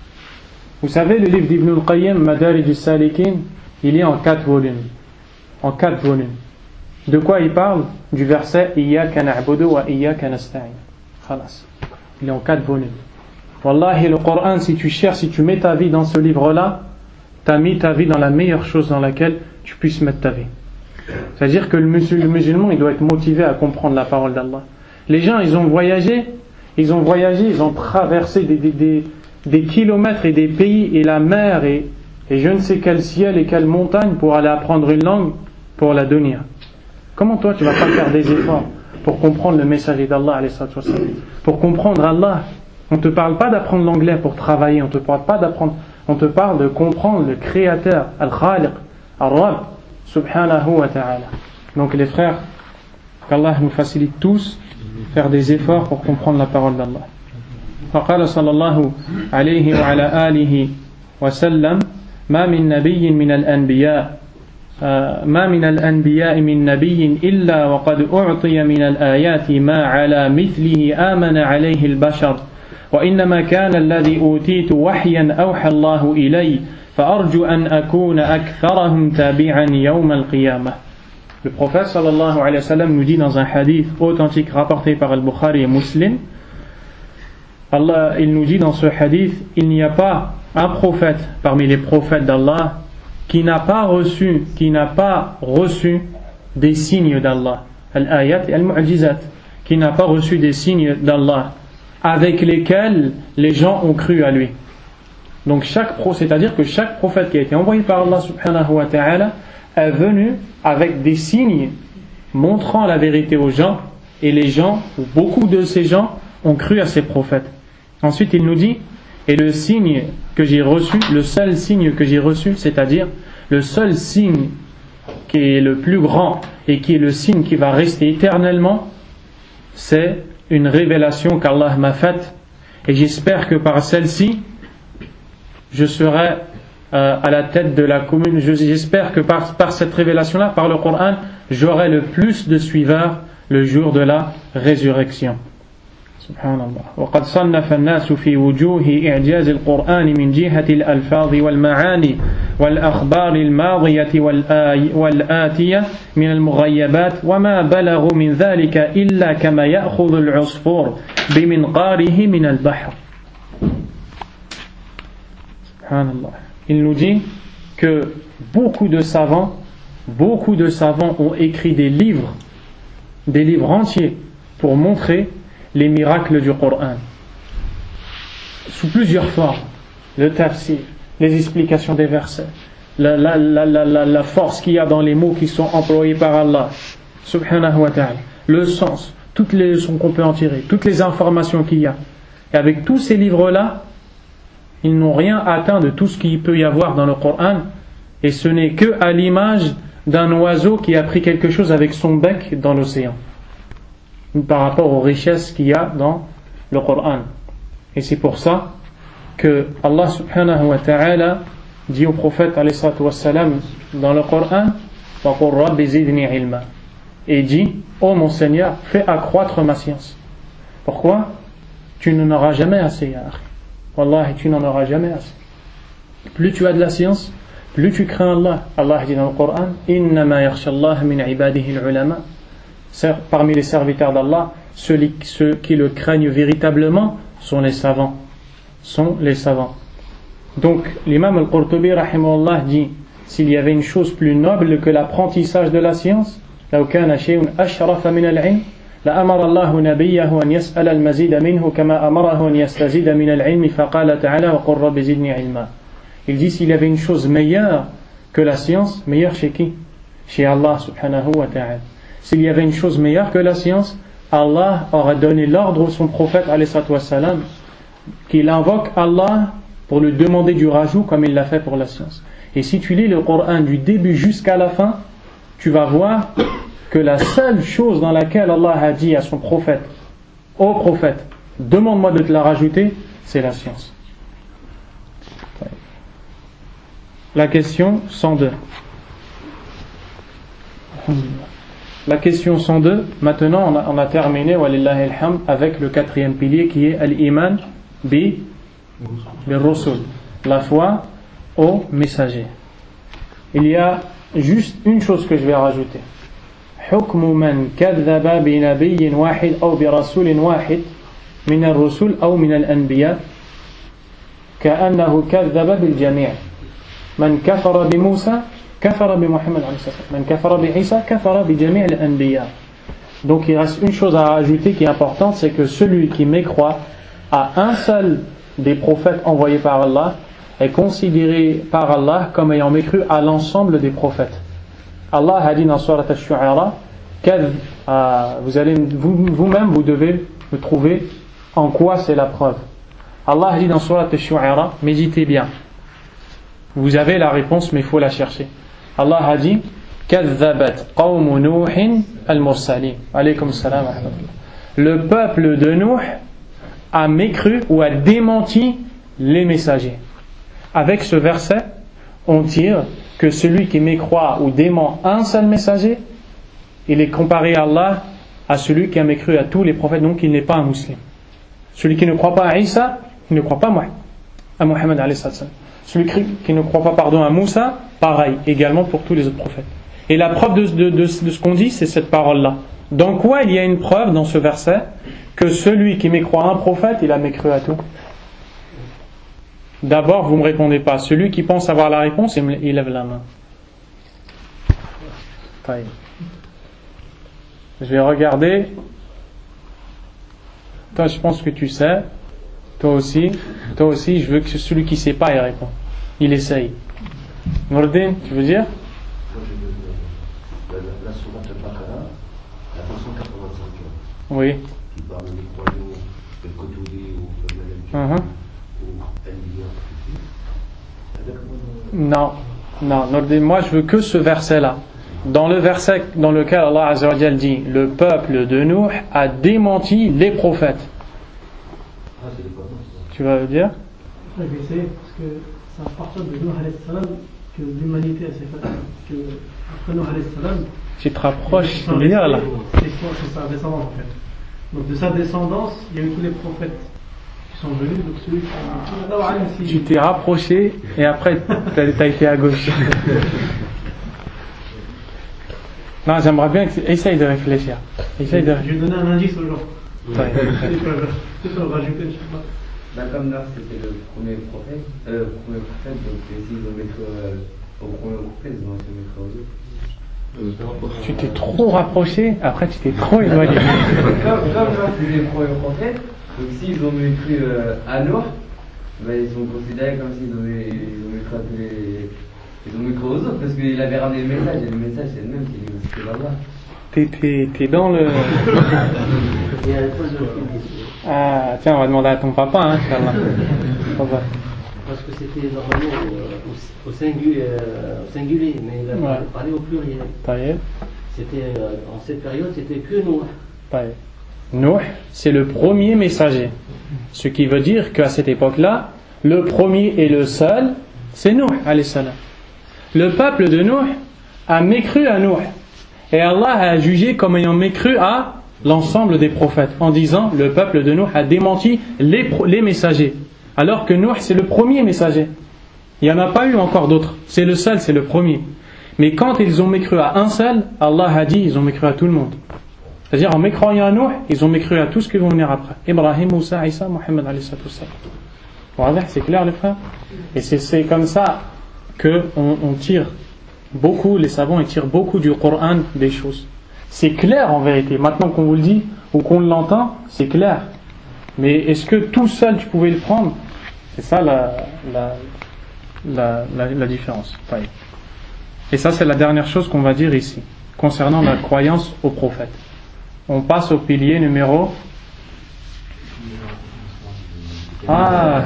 Vous savez, le livre d'Ibn al-Qayyim, Madarij al-Salikin, il est en quatre volumes. En quatre volumes. De quoi il parle? Du verset Iyyaka na'budu wa iyyaka nasta'in. Khalas. Il est en quatre volumes. Wallahi, le Coran, si tu cherches, si tu mets ta vie dans ce livre-là, tu as mis ta vie dans la meilleure chose dans laquelle tu puisses mettre ta vie. C'est-à-dire que le musulman, il doit être motivé à comprendre la parole d'Allah. Les gens, ils ont voyagé, ils ont voyagé, ils ont traversé des, des, des, des kilomètres et des pays et la mer et, et je ne sais quel ciel et quelle montagne pour aller apprendre une langue pour la donner. Comment toi, tu ne vas pas faire des efforts pour comprendre le messager d'Allah, pour comprendre Allah? On ne te parle pas d'apprendre l'anglais pour travailler, on ne te parle pas d'apprendre, on te parle de comprendre le Créateur, Al-Khaliq, Al-Rabb, subhanahu wa ta'ala. Donc les frères, qu'Allah nous facilite tous faire des efforts pour comprendre la parole d'Allah. فقال صلى الله عليه وعلى آله وسلم ما من نبي من الأنبياء ما من الأنبياء من نبي إلا وقد أعطي من الآيات ما على مثله آمن عليه البشر وإنما كان الذي أوتيت وحيا أوحى الله إلي فأرجو أن أكون أكثرهم تابعا يوم القيامة. Le prophète sallallahu alayhi wa sallam nous dit dans un hadith authentique rapporté par Al-Bukhari et Muslim, Allah, il nous dit dans ce hadith, il n'y a pas un prophète parmi les prophètes d'Allah qui n'a pas reçu, qui n'a pas reçu des signes d'Allah, al-ayat et al-mu'jizat, qui n'a pas reçu des signes d'Allah avec lesquels les gens ont cru à lui. Donc chaque pro, c'est-à-dire que chaque prophète qui a été envoyé par Allah subhanahu wa ta'ala est venu avec des signes montrant la vérité aux gens, et les gens, ou beaucoup de ces gens, ont cru à ces prophètes. Ensuite il nous dit, et le signe que j'ai reçu, le seul signe que j'ai reçu, c'est-à-dire le seul signe qui est le plus grand et qui est le signe qui va rester éternellement, c'est une révélation qu'Allah m'a faite, et j'espère que par celle-ci je serai euh, à la tête de la commune. J'espère que par, par cette révélation-là, par le Coran, j'aurai le plus de suiveurs le jour de la résurrection. Subhanallah. وقد صنف الناس في وجوه إعجاز القرآن من جهة الألفاظ والمعاني والأخبار الماضية والآتية من المغيبات وما بلغوا من ذلك إلا كما يأخذ العصفور بمنقاره من البحر. Subhanallah. Il nous dit que beaucoup de savants, beaucoup de savants ont écrit des livres, des livres entiers pour montrer les miracles du Coran sous plusieurs formes, le tafsir, les explications des versets, la, la, la, la, la, la force qu'il y a dans les mots qui sont employés par Allah subhanahu wa ta'ala, le sens, toutes les leçons qu'on peut en tirer, toutes les informations qu'il y a. Et avec tous ces livres-là, ils n'ont rien atteint de tout ce qu'il peut y avoir dans le Coran, et ce n'est que à l'image d'un oiseau qui a pris quelque chose avec son bec dans l'océan. par rapport aux richesses qu'il y a dans le Coran. Et c'est pour ça que Allah subhanahu wa ta'ala dit au prophète alayhi salatu wassalam dans le Coran wa qur rabbi zidni ilma, et dit ô mon Seigneur, fais accroître ma science. Pourquoi? Tu n'en auras jamais assez, ya akhi. Wallahi, tu n'en auras jamais assez. Plus tu as de la science, plus tu crains Allah. Allah dit dans le Coran innama yakhsha Allah min ibadihi al-ulama, parmi les serviteurs d'Allah, ceux, ceux qui le craignent véritablement sont les savants. Sont les savants. Donc l'imam al-Qurtubi rahimahullah dit, s'il y avait une chose plus noble que l'apprentissage de la science, لو كان شيء أشرف من العلم لأمر الله نبيه أن يسأل المزيد منه كما أمره أن يستزيد من العلم فقال تعالى وقل رب زدني علما. Il dit, s'il y avait une chose meilleure que la science, meilleure chez qui? Chez Allah subhanahu wa ta'ala. S'il y avait une chose meilleure que la science, Allah aurait donné l'ordre à son prophète alayhi salatu wassalam qu'il invoque Allah pour lui demander du rajout comme il l'a fait pour la science. Et si tu lis le Coran du début jusqu'à la fin, tu vas voir que la seule chose dans laquelle Allah a dit à son prophète, ô prophète, demande-moi de te la rajouter, c'est la science. La question cent deux. La question cent deux, maintenant on a, on a terminé walillahi alhamd avec le quatrième pilier qui est al-iman bi bir-rusul, la foi aux messagers. Il y a juste une chose que je vais rajouter. حكم من كذب بنبي واحد أو برسول واحد من الرسل أو من الأنبياء كأنه كذب بالجميع. من كفر بموسى كفر بمحمد عليه الصلاة والسلام. من كفر بعيسى كفر بجميع الأنبياء. Donc il reste une chose à rajouter qui est importante, c'est que celui qui mécroit à un seul des prophètes envoyés par Allah est considéré par Allah comme ayant mécru à l'ensemble des prophètes. Allah a dit dans Surat Ash-Shu'ara, vous allez vous, vous-même vous devez me trouver en quoi c'est la preuve. Allah a dit dans Surat Ash-Shu'ara, méditez bien. Vous avez la réponse, mais il faut la chercher. Allah a dit, كذبت قوم نوح المرسلين. Alaykum salam wa rahmatullah. Le peuple de Nuh a mécru ou a démenti les messagers. Avec ce verset, on tire que celui qui mécroit ou dément un seul messager, il est comparé à Allah à celui qui a mécru à tous les prophètes, donc il n'est pas un musulman. Celui qui ne croit pas à Isa, il ne croit pas à Mohammed alayhi salam. Celui qui ne croit pas pardon, à Moussa, pareil, également pour tous les autres prophètes. Et la preuve de, de, de, de ce qu'on dit, c'est cette parole-là. Dans quoi il y a une preuve dans ce verset que celui qui mécroit à un prophète, il a mécru à tout? D'abord, vous ne me répondez pas. Celui qui pense avoir la réponse, il lève la main. Je vais regarder. Toi, je pense que tu sais. Toi aussi. Toi aussi, je veux que celui qui ne sait pas, il répond. Il essaye. Nourdin, tu veux dire? La sourate Al-Baqarah, la version quatre-vingt-cinq. Oui. Qui parle des croyants, de Kotouli ou de Uh-huh. Non, non, non, moi je veux que ce verset-là. Dans le verset dans lequel Allah Azza wa Jal dit le peuple de Nuh a démenti les prophètes. Tu vas le dire? Je vais essayer parce que c'est à partir de Nuh alayhi salam que l'humanité s'est faite. Que après Nuh alayhi salam, tu te rapproches bien là. C'est sa descendance en fait. Donc de sa descendance, il y a eu tous les prophètes qui sont venus. Donc celui qui... Tu t'es rapproché et après tu as été à gauche. Non, j'aimerais bien que tu essayes de réfléchir. Essaye de... Je vais donner un indice aux gens. Ouais. Tu peux rajouter, je sais pas. Bah, comme là c'était le premier prophète, euh, premier prophète, donc s'ils ont mettre euh, au premier prophète, ils vont se mettre aux autres. Tu t'es trop rapproché, après tu t'es trop éloigné. comme, comme là c'était le premier prophète, donc s'ils ont mécru euh, à Noah, bah, ils sont considérés comme s'ils ont, ils ont mécru à tous les. Ils ont mécru aux autres parce qu'il avait ramené le message, et le message c'est le même, c'est là-bas. T'es, t'es, t'es dans le. Ah, tiens, on va demander à ton papa, hein, Inch'Allah. Parce que c'était normalement au, au, singulier, euh, au singulier, mais il a ouais. parlé au pluriel. Taïe. C'était, euh, en cette période, c'était que Noah. Taïe. Nuh, c'est le premier messager. Ce qui veut dire qu'à cette époque-là, le premier et le seul, c'est Nuh, alayhi salam. Le peuple de Nuh a mécru à Nuh. Et Allah a jugé comme ayant mécru à l'ensemble des prophètes, en disant, le peuple de Nuh a démenti les, les messagers. Alors que Nuh, c'est le premier messager. Il n'y en a pas eu encore d'autres. C'est le seul, c'est le premier. Mais quand ils ont mécru à un seul, Allah a dit, ils ont mécru à tout le monde. C'est-à-dire, en mécroyant à Nuh, ils ont mécru à tout ce qui vont venir après. Ibrahim, Moussa, Isa, Mohammed, alayhi salam. Voilà, c'est clair les frères. Et c'est, c'est comme ça qu'on on tire beaucoup, les savants ils tirent beaucoup du Coran des choses. C'est clair en vérité. Maintenant qu'on vous le dit ou qu'on l'entend, c'est clair. Mais est-ce que tout seul tu pouvais le prendre? C'est ça la, la, la, la, la différence. Et ça c'est la dernière chose qu'on va dire ici concernant la croyance au prophète. On passe au pilier numéro Ah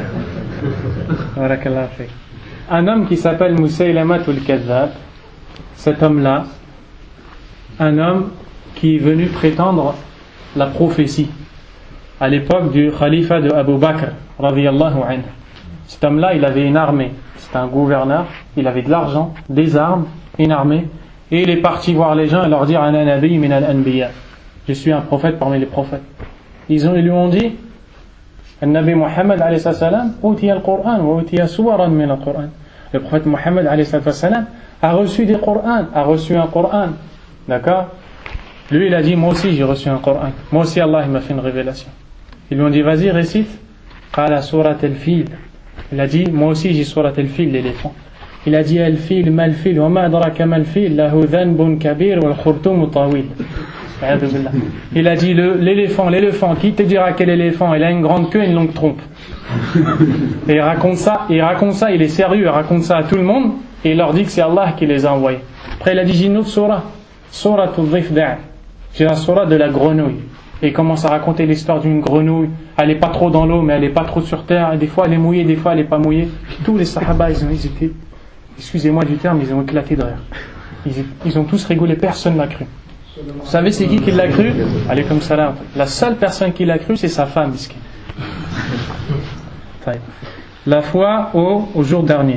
un homme qui s'appelle Musaylamatul Kadhab. Cet homme-là, un homme qui est venu prétendre la prophétie à l'époque du khalifa de Abu Bakr radiyallahu anhu. Cet homme-là, il avait une armée, c'était un gouverneur, il avait de l'argent, des armes, une armée, et il est parti voir les gens et leur dire Ana nabi min al-anbiya, je suis un prophète parmi les prophètes. Ils, ont, ils lui ont dit Nabi Muhammad alayhi salam utiya al-Qur'an wa utiya suwaran min al-Qur'an. Le prophète Muhammad alayhi salam a reçu des Qur'ans, a reçu un Qur'an. D'accord? Lui il a dit moi aussi j'ai reçu un Qur'an. Moi aussi Allah il m'a fait une révélation. Ils lui ont dit vas-y récite. Qala surat al-fil. Il a dit moi aussi j'ai surat al-fil, l'éléphant. Il a dit al-fil mal fil wa ma adraka mal fil lahu dhanbun kabir wal khurtum tawil. Il a dit le, l'éléphant, l'éléphant, qui te dira quel éléphant? Il a une grande queue et une longue trompe. Et il raconte ça, il raconte ça, il est sérieux, il raconte ça à tout le monde et il leur dit que c'est Allah qui les a envoyés. Après il a dit j'ai une autre surah, surah al-dhifda', j'ai la surah de la grenouille. Et il commence à raconter l'histoire d'une grenouille. Elle n'est pas trop dans l'eau, mais elle n'est pas trop sur terre. Et des fois elle est mouillée, des fois elle n'est pas mouillée. Tous les sahaba ils ont hésité. Excusez-moi du terme, ils ont éclaté de rire. Ils, ils ont tous rigolé, personne n'a cru. Vous savez c'est qui qui l'a cru? Allez comme ça là. La seule personne qui l'a cru c'est sa femme, miskin. La foi au, au jour dernier.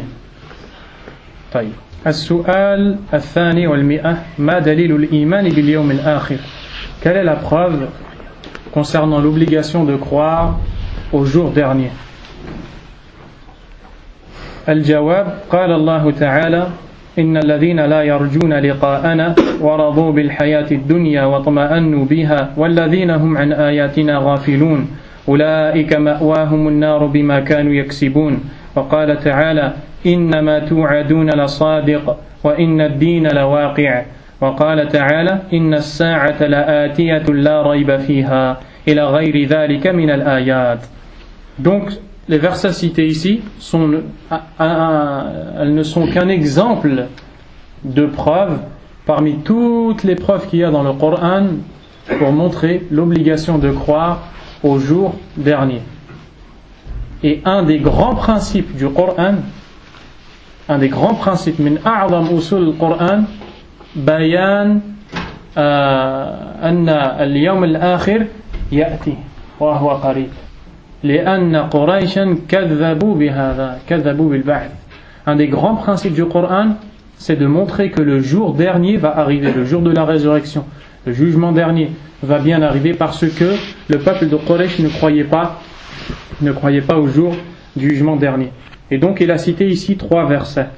السؤال الثاني والمئة ما دليل الإيمان باليوم الآخر? Quelle est la preuve concernant l'obligation de croire au jour dernier? الجواب قال الله تعالى إن الذين لا يرجون لقاءنا ورضوا بالحياة الدنيا واطمأنوا بها والذين هم عن آياتنا غافلون أولئك مأواهم النار بما كانوا يكسبون وقال تعالى إنما توعدون لصادق وإن الدين لواقع وقال تعالى إن الساعة لآتية لا ريب فيها إلى غير ذلك من الآيات. Donc les versets cités ici sont, elles ne sont qu'un exemple de preuves parmi toutes les preuves qu'il y a dans le Coran pour montrer l'obligation de croire au jour dernier. Et un des grands principes du Coran, un des grands principes, min a'zam usul al-Coran, bayan anna al-yawm al-akhir ya'ti wa huwa qarib. لأن قريشا كذبوا بهذا كذبوا بالبعث. Un des grands principes du Coran, c'est de montrer que le jour dernier va arriver, le jour de la résurrection, le jugement dernier va bien arriver parce que le peuple de Quraysh ne croyait pas, ne croyait pas au jour du jugement dernier. Et donc il a cité ici trois versets.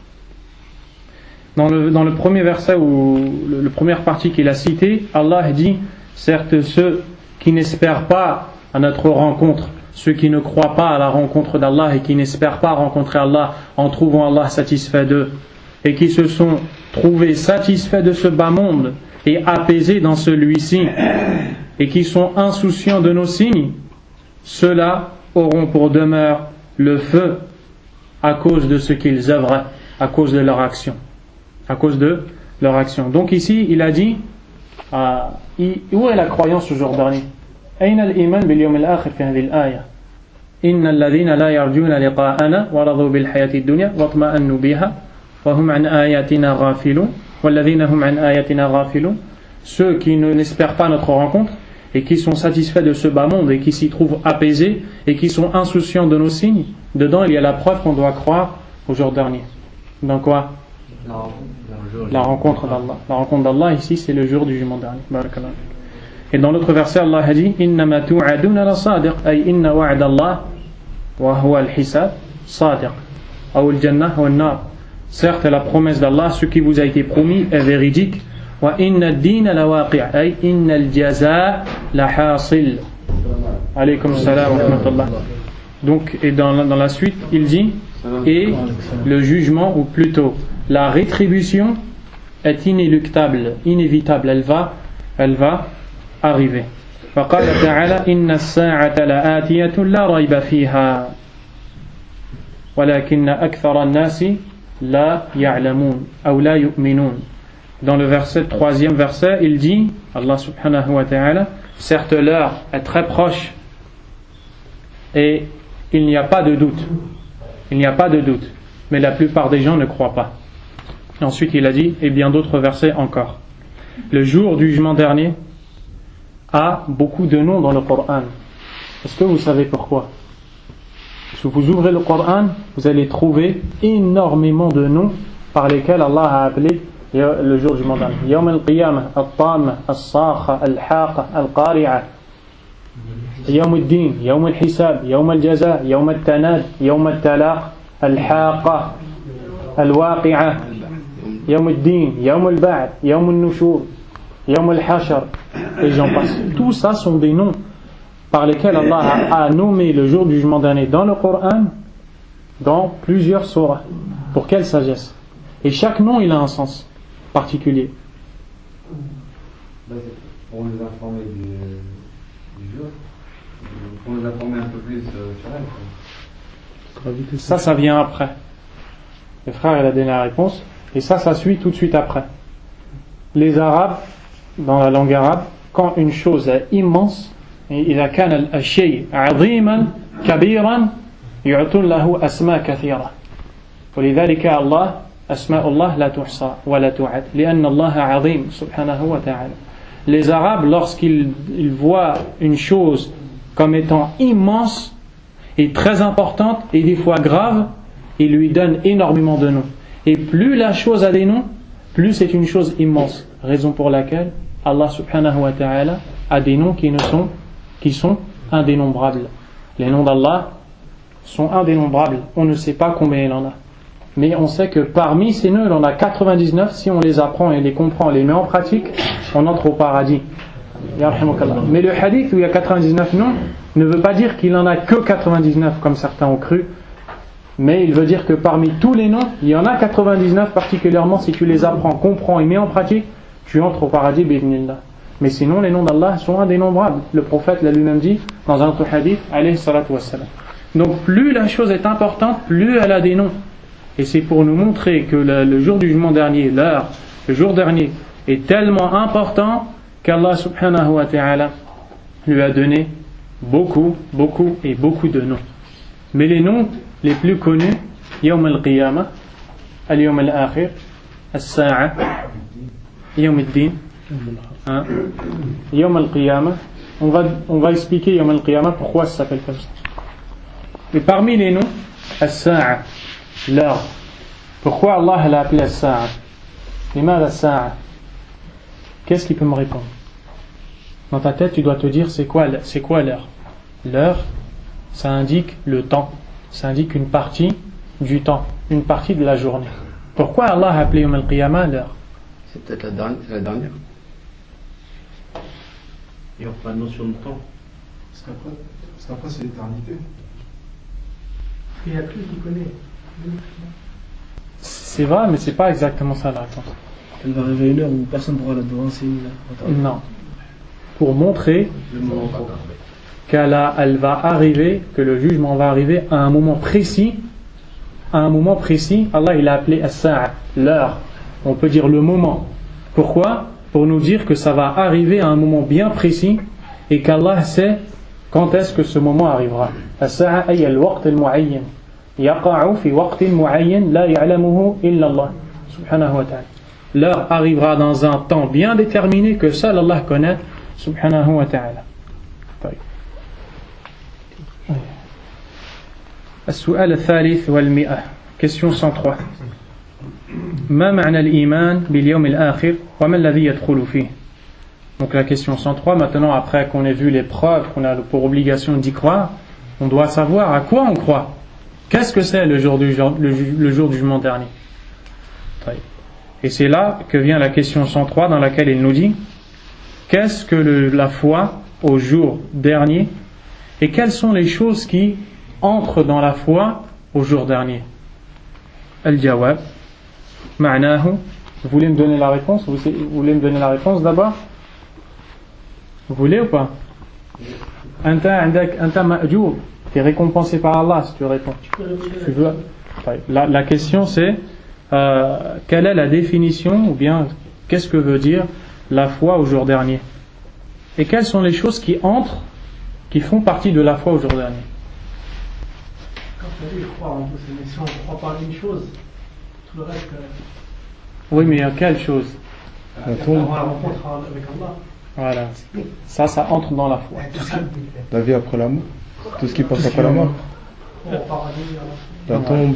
Dans le, dans le premier verset ou le, le première partie qu'il a cité, Allah dit certes ceux qui n'espèrent pas à notre rencontre, ceux qui ne croient pas à la rencontre d'Allah et qui n'espèrent pas rencontrer Allah en trouvant Allah satisfait d'eux et qui se sont trouvés satisfaits de ce bas monde et apaisés dans celui-ci et qui sont insouciants de nos signes, ceux-là auront pour demeure le feu à cause de ce qu'ils œuvrent, à cause de leur action, à cause de leur action. Donc ici il a dit euh, où est la croyance au jour dernier? أين الإيمان باليوم الآخر في هذه الآية؟ إن الذين لا يرجون لقاءنا ورضوا بالحياة الدنيا واطمأنوا بها وهم عن آياتنا غافلون والذين هم عن آياتنا غافلون. Ceux qui n'espèrent pas notre rencontre et qui sont satisfaits de ce bas monde et qui s'y trouvent apaisés et qui sont insouciants de nos signes, dedans il y a la preuve qu'on doit croire au jour dernier. Dans quoi? La rencontre d'Allah. La rencontre d'Allah ici c'est le jour du jugement dernier. Barakallah. Et dans l'autre verset Allah a dit innama tu'aduna la sadiq ay inna wa'da Allah wa huwa al-hisab sadiq ou al-jannah wa an-nar. Certes la promesse d'Allah, ce qui vous a été promis est véridique. Wa inna ad-din la waqi' ay inna al-jazaa la hasil. Alaykum salam wa rahmatullah. Donc et dans la, dans la suite il dit et le jugement ou plutôt la rétribution est inéluctable, inévitable, elle va elle va arriver. فقال تعالى إن الساعة لآتية لا ريب فيها ولكن أكثر الناس لا يعلمون أو لا يؤمنون. Dans le verset, troisième verset, il dit, Allah subhanahu wa ta'ala, certes l'heure est très proche et il n'y a pas de doute, il n'y a pas de doute, mais la plupart des gens ne croient pas. Ensuite il a dit, et bien d'autres versets encore. Le jour du jugement dernier a beaucoup de noms dans le Coran. Est-ce que vous savez pourquoi? Si vous ouvrez le Coran, vous allez trouver énormément de noms par lesquels Allah a appelé le jour du jugement dernier. Yawm al-Qiyamah, al-Tamma, al-Sakha, al-Haqa, al-Qari'a, Yawm al-Din, Yawm al-Hisab, Yawm al-Jaza, Yawm al-Tanad, Yawm al-Talaq, al-Haqa, al-Waqi'a, Yawm al-Din, Yawm al-Ba'd, Yawm al-Nushur, Yawm al-Hashar, et j'en passe. Tout ça sont des noms par lesquels Allah a, a nommé le jour du jugement dernier dans le Coran, dans plusieurs sourates. Pour quelle sagesse? Et chaque nom il a un sens particulier. Pour nous informer du, du jour, pour nous informer un peu plus sur elle. Ça, ça vient après. Le frère il a donné la réponse, et ça, ça suit tout de suite après. Les Arabes, dans la langue arabe, quand une chose est immense, إذا كان الشيء عظيما كبيرا يعطون له أسماء كثيرة ولذلك الله أسماء الله لا تحصى ولا تعد لأن الله عظيم سبحانه وتعالى. Les Arabes, lorsqu'ils ils voient une chose comme étant immense et très importante et des fois grave, ils lui donnent énormément de noms. Et plus la chose a des noms, plus c'est une chose immense. Raison pour laquelle Allah subhanahu wa ta'ala a des noms qui ne sont qui sont indénombrables. Les noms d'Allah sont indénombrables. On ne sait pas combien il en a. Mais on sait que parmi ces noms, il en a quatre-vingt-dix-neuf. Si on les apprend et les comprend, on les met en pratique, on entre au paradis. Mais le hadith où il y a quatre-vingt-dix-neuf noms ne veut pas dire qu'il en a que quatre-vingt-dix-neuf comme certains ont cru. Mais il veut dire que parmi tous les noms, il y en a quatre-vingt-dix-neuf particulièrement. Si tu les apprends, comprends et mets en pratique, tu entres au paradis bi'idhnillah. Mais sinon, les noms d'Allah sont indénombrables. Le prophète l'a lui-même dit dans un autre hadith, alayhi salatu wassalam. Donc, plus la chose est importante, plus elle a des noms. Et c'est pour nous montrer que le, le jour du jugement dernier, l'heure, le jour dernier, est tellement important qu'Allah subhanahu wa ta'ala lui a donné beaucoup, beaucoup et beaucoup de noms. Mais les noms les plus connus, Yawm al-Qiyamah, Al-Yawm al-Akhir, As-Sa'a, Yawm al-Din, Hein? Yawm al-Qiyamah, on va, on va expliquer Yawm al-Qiyamah pourquoi ça s'appelle comme ça. Et parmi les noms, As-Sa'a, l'heure. Pourquoi Allah l'a appelé As-Sa'a? Limad As-Sa'a? Qu'est-ce qui peut me répondre? Dans ta tête, tu dois te dire c'est quoi, c'est quoi l'heure? L'heure, ça indique le temps. Ça indique une partie du temps, une partie de la journée. Pourquoi Allah a appelé Yawm al-Qiyamah l'heure? C'est peut-être la dernière. C'est la dernière. Il n'y a pas de notion de temps. Parce qu'après, parce qu'après c'est l'éternité. Il y a plus qui connaît. C'est vrai, mais c'est pas exactement ça la réponse. Elle va arriver une heure où personne ne pourra la devancer. Non. Pour montrer qu'elle a, elle va arriver, que le jugement va arriver à un moment précis. À un moment précis, Allah il a appelé As-Sa'a, l'heure. On peut dire le moment. Pourquoi? Pour nous dire que ça va arriver à un moment bien précis et qu'Allah sait quand est-ce que ce moment arrivera. As-sa'a ay al-waqt al-mu'ayyan yaqa'u fi waqtin mu'ayyan la ya'lamuhu illa Allah subhanahu wa ta'ala. L'heure arrivera dans un temps bien déterminé que seul Allah connaît subhanahu wa ta'ala. السؤال الثالث والمئة. Question cent trois. ما معنى الإيمان باليوم الآخر وما الذي يدخل فيه? Donc la question cent trois, maintenant après qu'on ait vu les preuves, qu'on a pour obligation d'y croire, on doit savoir à quoi on croit. Qu'est-ce que c'est le jour du, le, le jour du jugement dernier? Et c'est là que vient la question cent trois dans laquelle il nous dit qu'est-ce que le, la foi au jour dernier et quelles sont les choses qui entrent dans la foi au jour dernier. Al-Jawab, ma'nahu. Vous voulez me donner la réponse? Vous voulez me donner la réponse d'abord? Vous voulez ou pas? Anta anta ma'jour. Tu es récompensé par Allah si tu réponds. Tu veux. La, la question c'est euh, quelle est la définition ou bien qu'est-ce que veut dire la foi au jour dernier? Et quelles sont les choses qui entrent, qui font partie de la foi au jour dernier? Quand tu dis croire en tout, mais si on ne croit pas à une chose, tout le reste. Euh... Oui, mais à quelle chose? La rencontre avec Allah. Voilà, ça, ça entre dans la foi. La vie après la mort, tout ce qui passe après la mort. La tombe.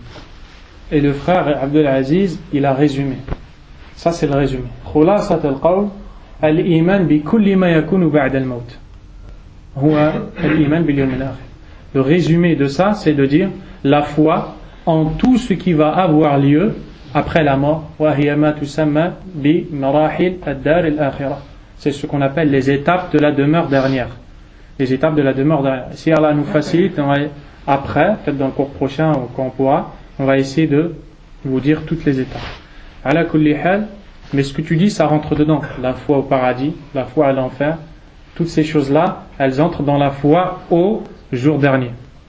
Et le frère Abdel Aziz, il a résumé. Ça, c'est le résumé. Khulasat al-qawl, al-iman bi kulli ma yakunu ba'da al-maut. Huwa al-iman bil yawm al-akhir. Le résumé de ça, c'est de dire la foi en tout ce qui va avoir lieu après la mort. Wa hiya ma tusamma bi marahil ad-dar al-akhirah. C'est ce qu'on appelle les étapes de la demeure dernière. Les étapes de la demeure dernière. Si Allah nous facilite, on va, après, peut-être dans le cours prochain ou quand on pourra, on va essayer de vous dire toutes les étapes. Ala kulli hal, mais ce que tu dis, ça rentre dedans. La foi au paradis, la foi à l'enfer, toutes ces choses-là, elles entrent dans la foi au jour dernier.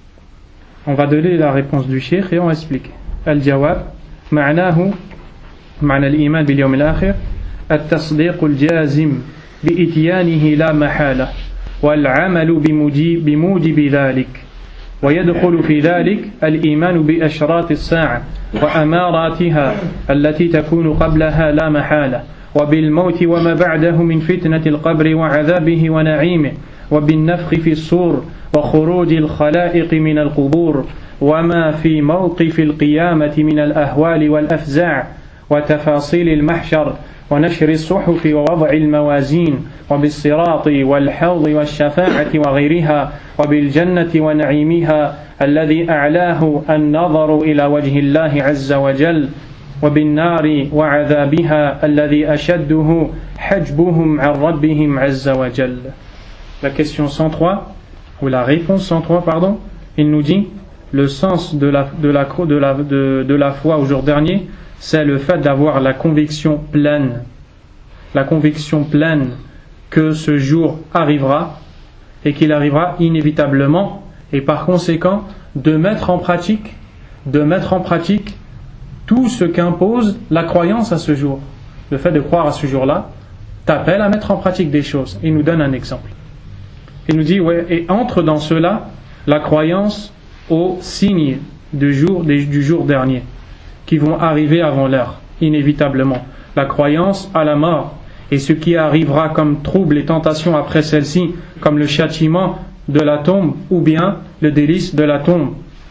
On va donner la réponse du cheikh et on va expliquer. Al-jawab, ma'nahu, ma'na al-iman bil yawm al-akhir, التصديق الجازم بإتيانه لا محالة والعمل بموجب ذلك ويدخل في ذلك الإيمان بأشراط الساعة وأماراتها التي تكون قبلها لا محالة وبالموت وما بعده من فتنة القبر وعذابه ونعيمه وبالنفخ في الصور وخروج الخلائق من القبور وما في موقف القيامة من الأهوال والأفزاع وتفاصيل المحشر ونشر الصحف ووضع الموازين وبالصراط والحوض والشفاعة وغيرها وبالجنة ونعيمها الذي أعلاه النظر إلى وجه الله عز وجل وبالنار وعذابها الذي أشده حجبهم عن ربهم عز وجل. La question cent trois, ou la réponse cent trois, pardon, il nous dit le sens de la, de la, de la, de, de la foi au jour dernier, c'est le fait d'avoir la conviction pleine, la conviction pleine que ce jour arrivera et qu'il arrivera inévitablement, et par conséquent de mettre en pratique, de mettre en pratique tout ce qu'impose la croyance à ce jour. Le fait de croire à ce jour-là t'appelle à mettre en pratique des choses. Il nous donne un exemple. Il nous dit, ouais, et entre dans cela la croyance aux signes du jour, du jour dernier, qui vont arriver avant l'heure, inévitablement. La croyance à la mort, et ce qui arrivera comme trouble et tentation après celle-ci, comme le châtiment de la tombe, ou bien le délice de la tombe.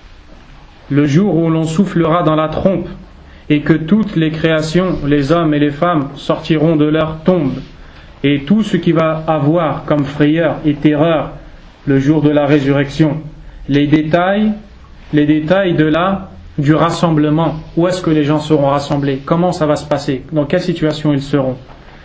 Le jour où l'on soufflera dans la trompe, et que toutes les créations, les hommes et les femmes, sortiront de leur tombe, et tout ce qui va avoir comme frayeur et terreur le jour de la résurrection. Les détails, les détails de la du rassemblement, où est-ce que les gens seront rassemblés, comment ça va se passer, dans quelle situation ils seront,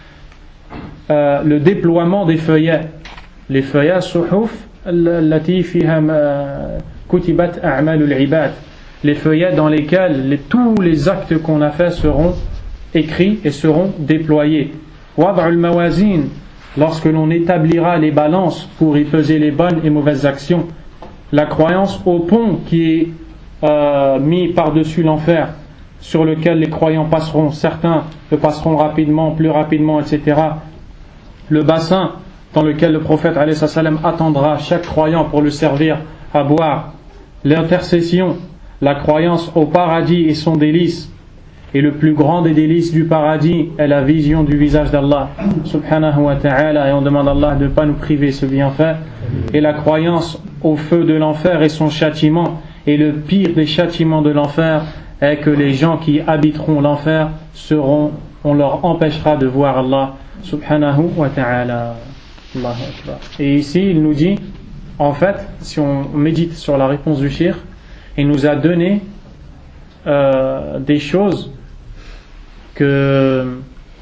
euh, le déploiement des feuillets, les feuillets suhuf allati fiha kutibat a'malul ibad, les feuillets dans lesquels les, tous les actes qu'on a faits seront écrits et seront déployés. Wad'ul mawazin, lorsque l'on établira les balances pour y peser les bonnes et mauvaises actions, la croyance au pont qui est Euh, mis par-dessus l'enfer, sur lequel les croyants passeront, certains le passeront rapidement, plus rapidement, et cetera. Le bassin dans lequel le prophète alayhi salam attendra chaque croyant pour le servir à boire, l'intercession, la croyance au paradis et son délice, Et le plus grand des délices du paradis est la vision du visage d'Allah subhanahu wa ta'ala, et on demande à Allah de ne pas nous priver ce bienfait. Et la croyance au feu de l'enfer et son châtiment. Et le pire des châtiments de l'enfer est que les gens qui habiteront l'enfer seront, on leur empêchera de voir Allah subhanahu wa ta'ala. Allahu akbar. Et ici il nous dit, en fait, si on médite sur la réponse du shir, il nous a donné euh, des choses que,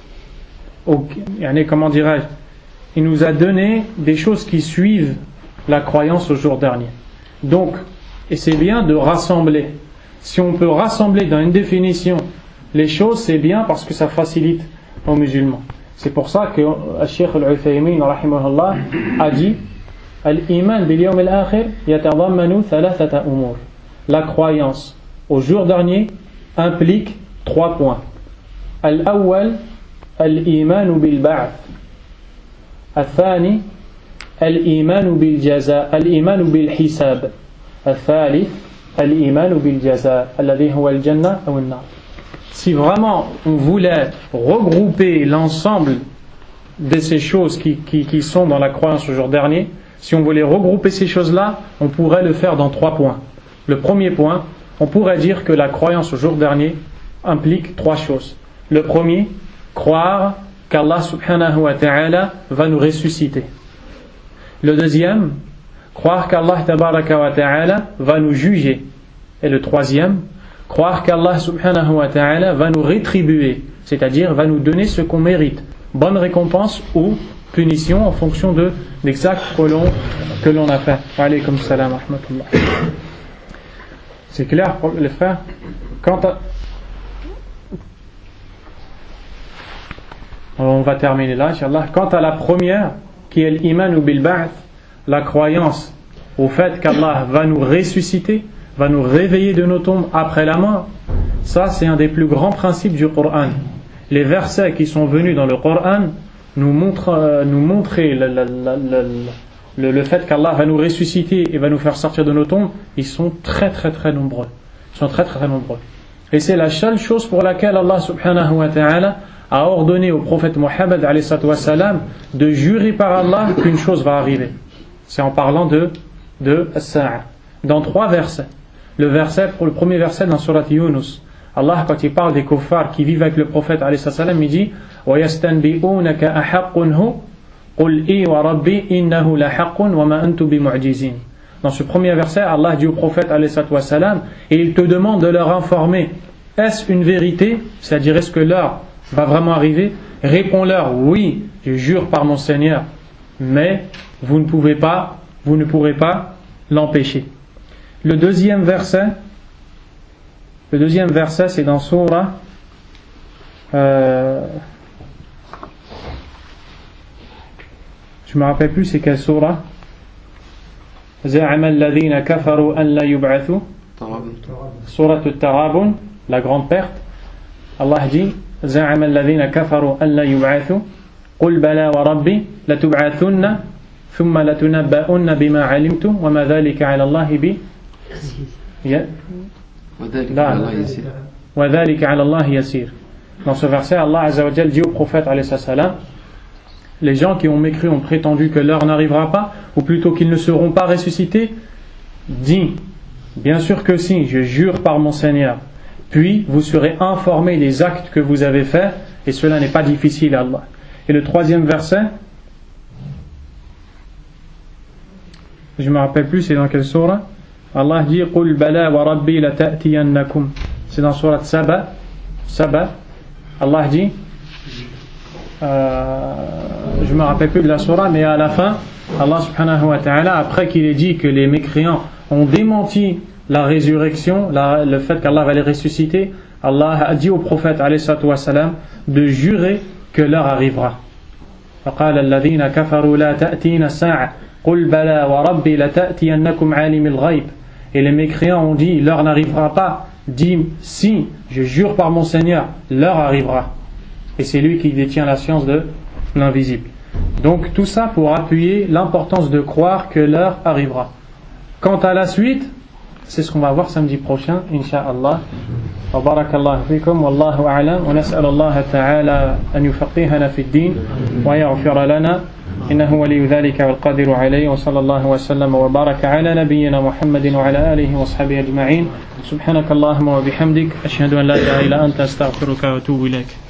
comment dirais-je, il nous a donné des choses qui suivent la croyance au jour dernier. Donc, et c'est bien de rassembler. Si on peut rassembler dans une définition les choses, c'est bien parce que ça facilite aux musulmans. C'est pour ça que Cheikh Al-Uthaymin rahimahullah a dit Al-Iman bil yawm al-akhir yatadammanu thalathata umur. La croyance au jour dernier implique trois points. Al-awwal al-iman bil ba'th. Al-thani al-iman bil jaza, al-iman bil hisab. Al-thalith al-iman bil jaza alladhi huwa al-jannah aw an-nar. Si vraiment on voulait regrouper l'ensemble de ces choses qui, qui, qui sont dans la croyance au jour dernier, si on voulait regrouper ces choses-là, on pourrait le faire dans trois points. Le premier point, on pourrait dire que la croyance au jour dernier implique trois choses. Le premier, croire qu'Allah subhanahu wa ta'ala va nous ressusciter. Le deuxième, croire qu'Allah tabaraka wa ta'ala va nous juger. Et le troisième, croire qu'Allah subhanahu wa ta'ala va nous rétribuer, c'est-à-dire va nous donner ce qu'on mérite, bonne récompense ou punition en fonction de des actes que l'on, que l'on a fait. Wa alaykum salam wa rahmatullah. C'est clair pour les frères? Quant à... On va terminer là, Inch'Allah. Quant à la première, qui est l'iman ou bil ba'th, la croyance au fait qu'Allah va nous ressusciter, va nous réveiller de nos tombes après la mort, ça c'est un des plus grands principes du Coran. Les versets qui sont venus dans le Coran nous montrent, euh, nous montraient le, le, le, le, le fait qu'Allah va nous ressusciter et va nous faire sortir de nos tombes. Ils sont très très très nombreux. Ils sont très très, très nombreux. Et c'est la seule chose pour laquelle Allah subhanahu wa ta'ala a ordonné au prophète Mohammed alayhi salatu wa salam de jurer par Allah qu'une chose va arriver. C'est en parlant de, de as-sa'a. Dans trois versets. Le verset, pour le premier verset dans Surat Yunus, Allah, quand il parle des kuffars qui vivent avec le prophète alayhi salam, il dit وَيَسْتَنْبِئُونَكَ أَحَقٌ هُ قُلْ إِي وَرَبِّي إِنَّهُ لَحَقٌ وَمَا أَنْتُ بِمُعْجِزِينَ. Dans ce premier verset, Allah dit au prophète alayhi salam, et il te demande de leur informer, est-ce une vérité, c'est-à-dire est-ce que l'heure va vraiment arriver? Réponds-leur, oui, je jure par mon Seigneur, mais vous ne pouvez pas, vous ne pourrez pas l'empêcher. Le deuxième verset, le deuxième verset, c'est dans Surah, euh, je me rappelle plus c'est quelle Surah. زعم الذين كفروا أن لا يبعثوا. Surah At-Tarabun, la grande perte. Allah dit زعم الذين كفروا أن لا يبعثوا قل بلى وربي لتبعثن ثم لتنبؤن بما علمتم وما ذلك على الله ب وذلك على الله يسير. Dans ce verset, Allah Azza wa Jal dit au prophète alayhi salam, les gens qui ont mécru ont prétendu que l'heure n'arrivera pas, ou plutôt qu'ils ne seront pas ressuscités. Dis, bien sûr que si, je jure par mon Seigneur. Puis vous serez informés des actes que vous avez faits, et cela n'est pas difficile à Allah. Et le troisième verset, je ne me rappelle plus c'est dans quelle sourate. Allah dit قُلْ بَلَا وَرَبِّي لَتَأْتِيَنَّكُمْ. C'est dans sourate Saba. Saba. Allah dit euh, je ne me rappelle plus de la sourate, mais à la fin Allah subhanahu wa ta'ala, après qu'il ait dit que les mécréants ont démenti la résurrection, la, le fait qu'Allah va les ressusciter, Allah a dit au prophète alayhi salatu wa salam de jurer que l'heure arrivera. فَقَالَ الَّذِينَ كَفَرُوا لَا تَأْتِينَ السَّاعَةُ قُلْ بَلَا وَرَبِّي لَتَأْتِيَنَّكُمْ عَالِمِ الْغَيْبِ. Et les mécréants ont dit l'heure n'arrivera pas. Dis si, je jure par mon Seigneur, l'heure arrivera. Et c'est lui qui détient la science de l'invisible. Donc tout ça pour appuyer l'importance de croire que l'heure arrivera. Quant à la suite, c'est ce qu'on va voir samedi prochain, Inch'Allah. Wa barakallahu fikum, wallahu a'lam, wa nas'al Allah ta'ala an yufaqihana fi ad-din, wa yaghfira lana, innahu waliyu dhalika wal qadiru alayhi, wa sallallahu wa sallam wa baraka ala nabiyyina Muhammadin wa ala alihi wa sahbihi ajma'in. Subhanakallahumma wa bihamdik, ashhadu an la ilaha illa anta astaghfiruka wa atubu ilayk.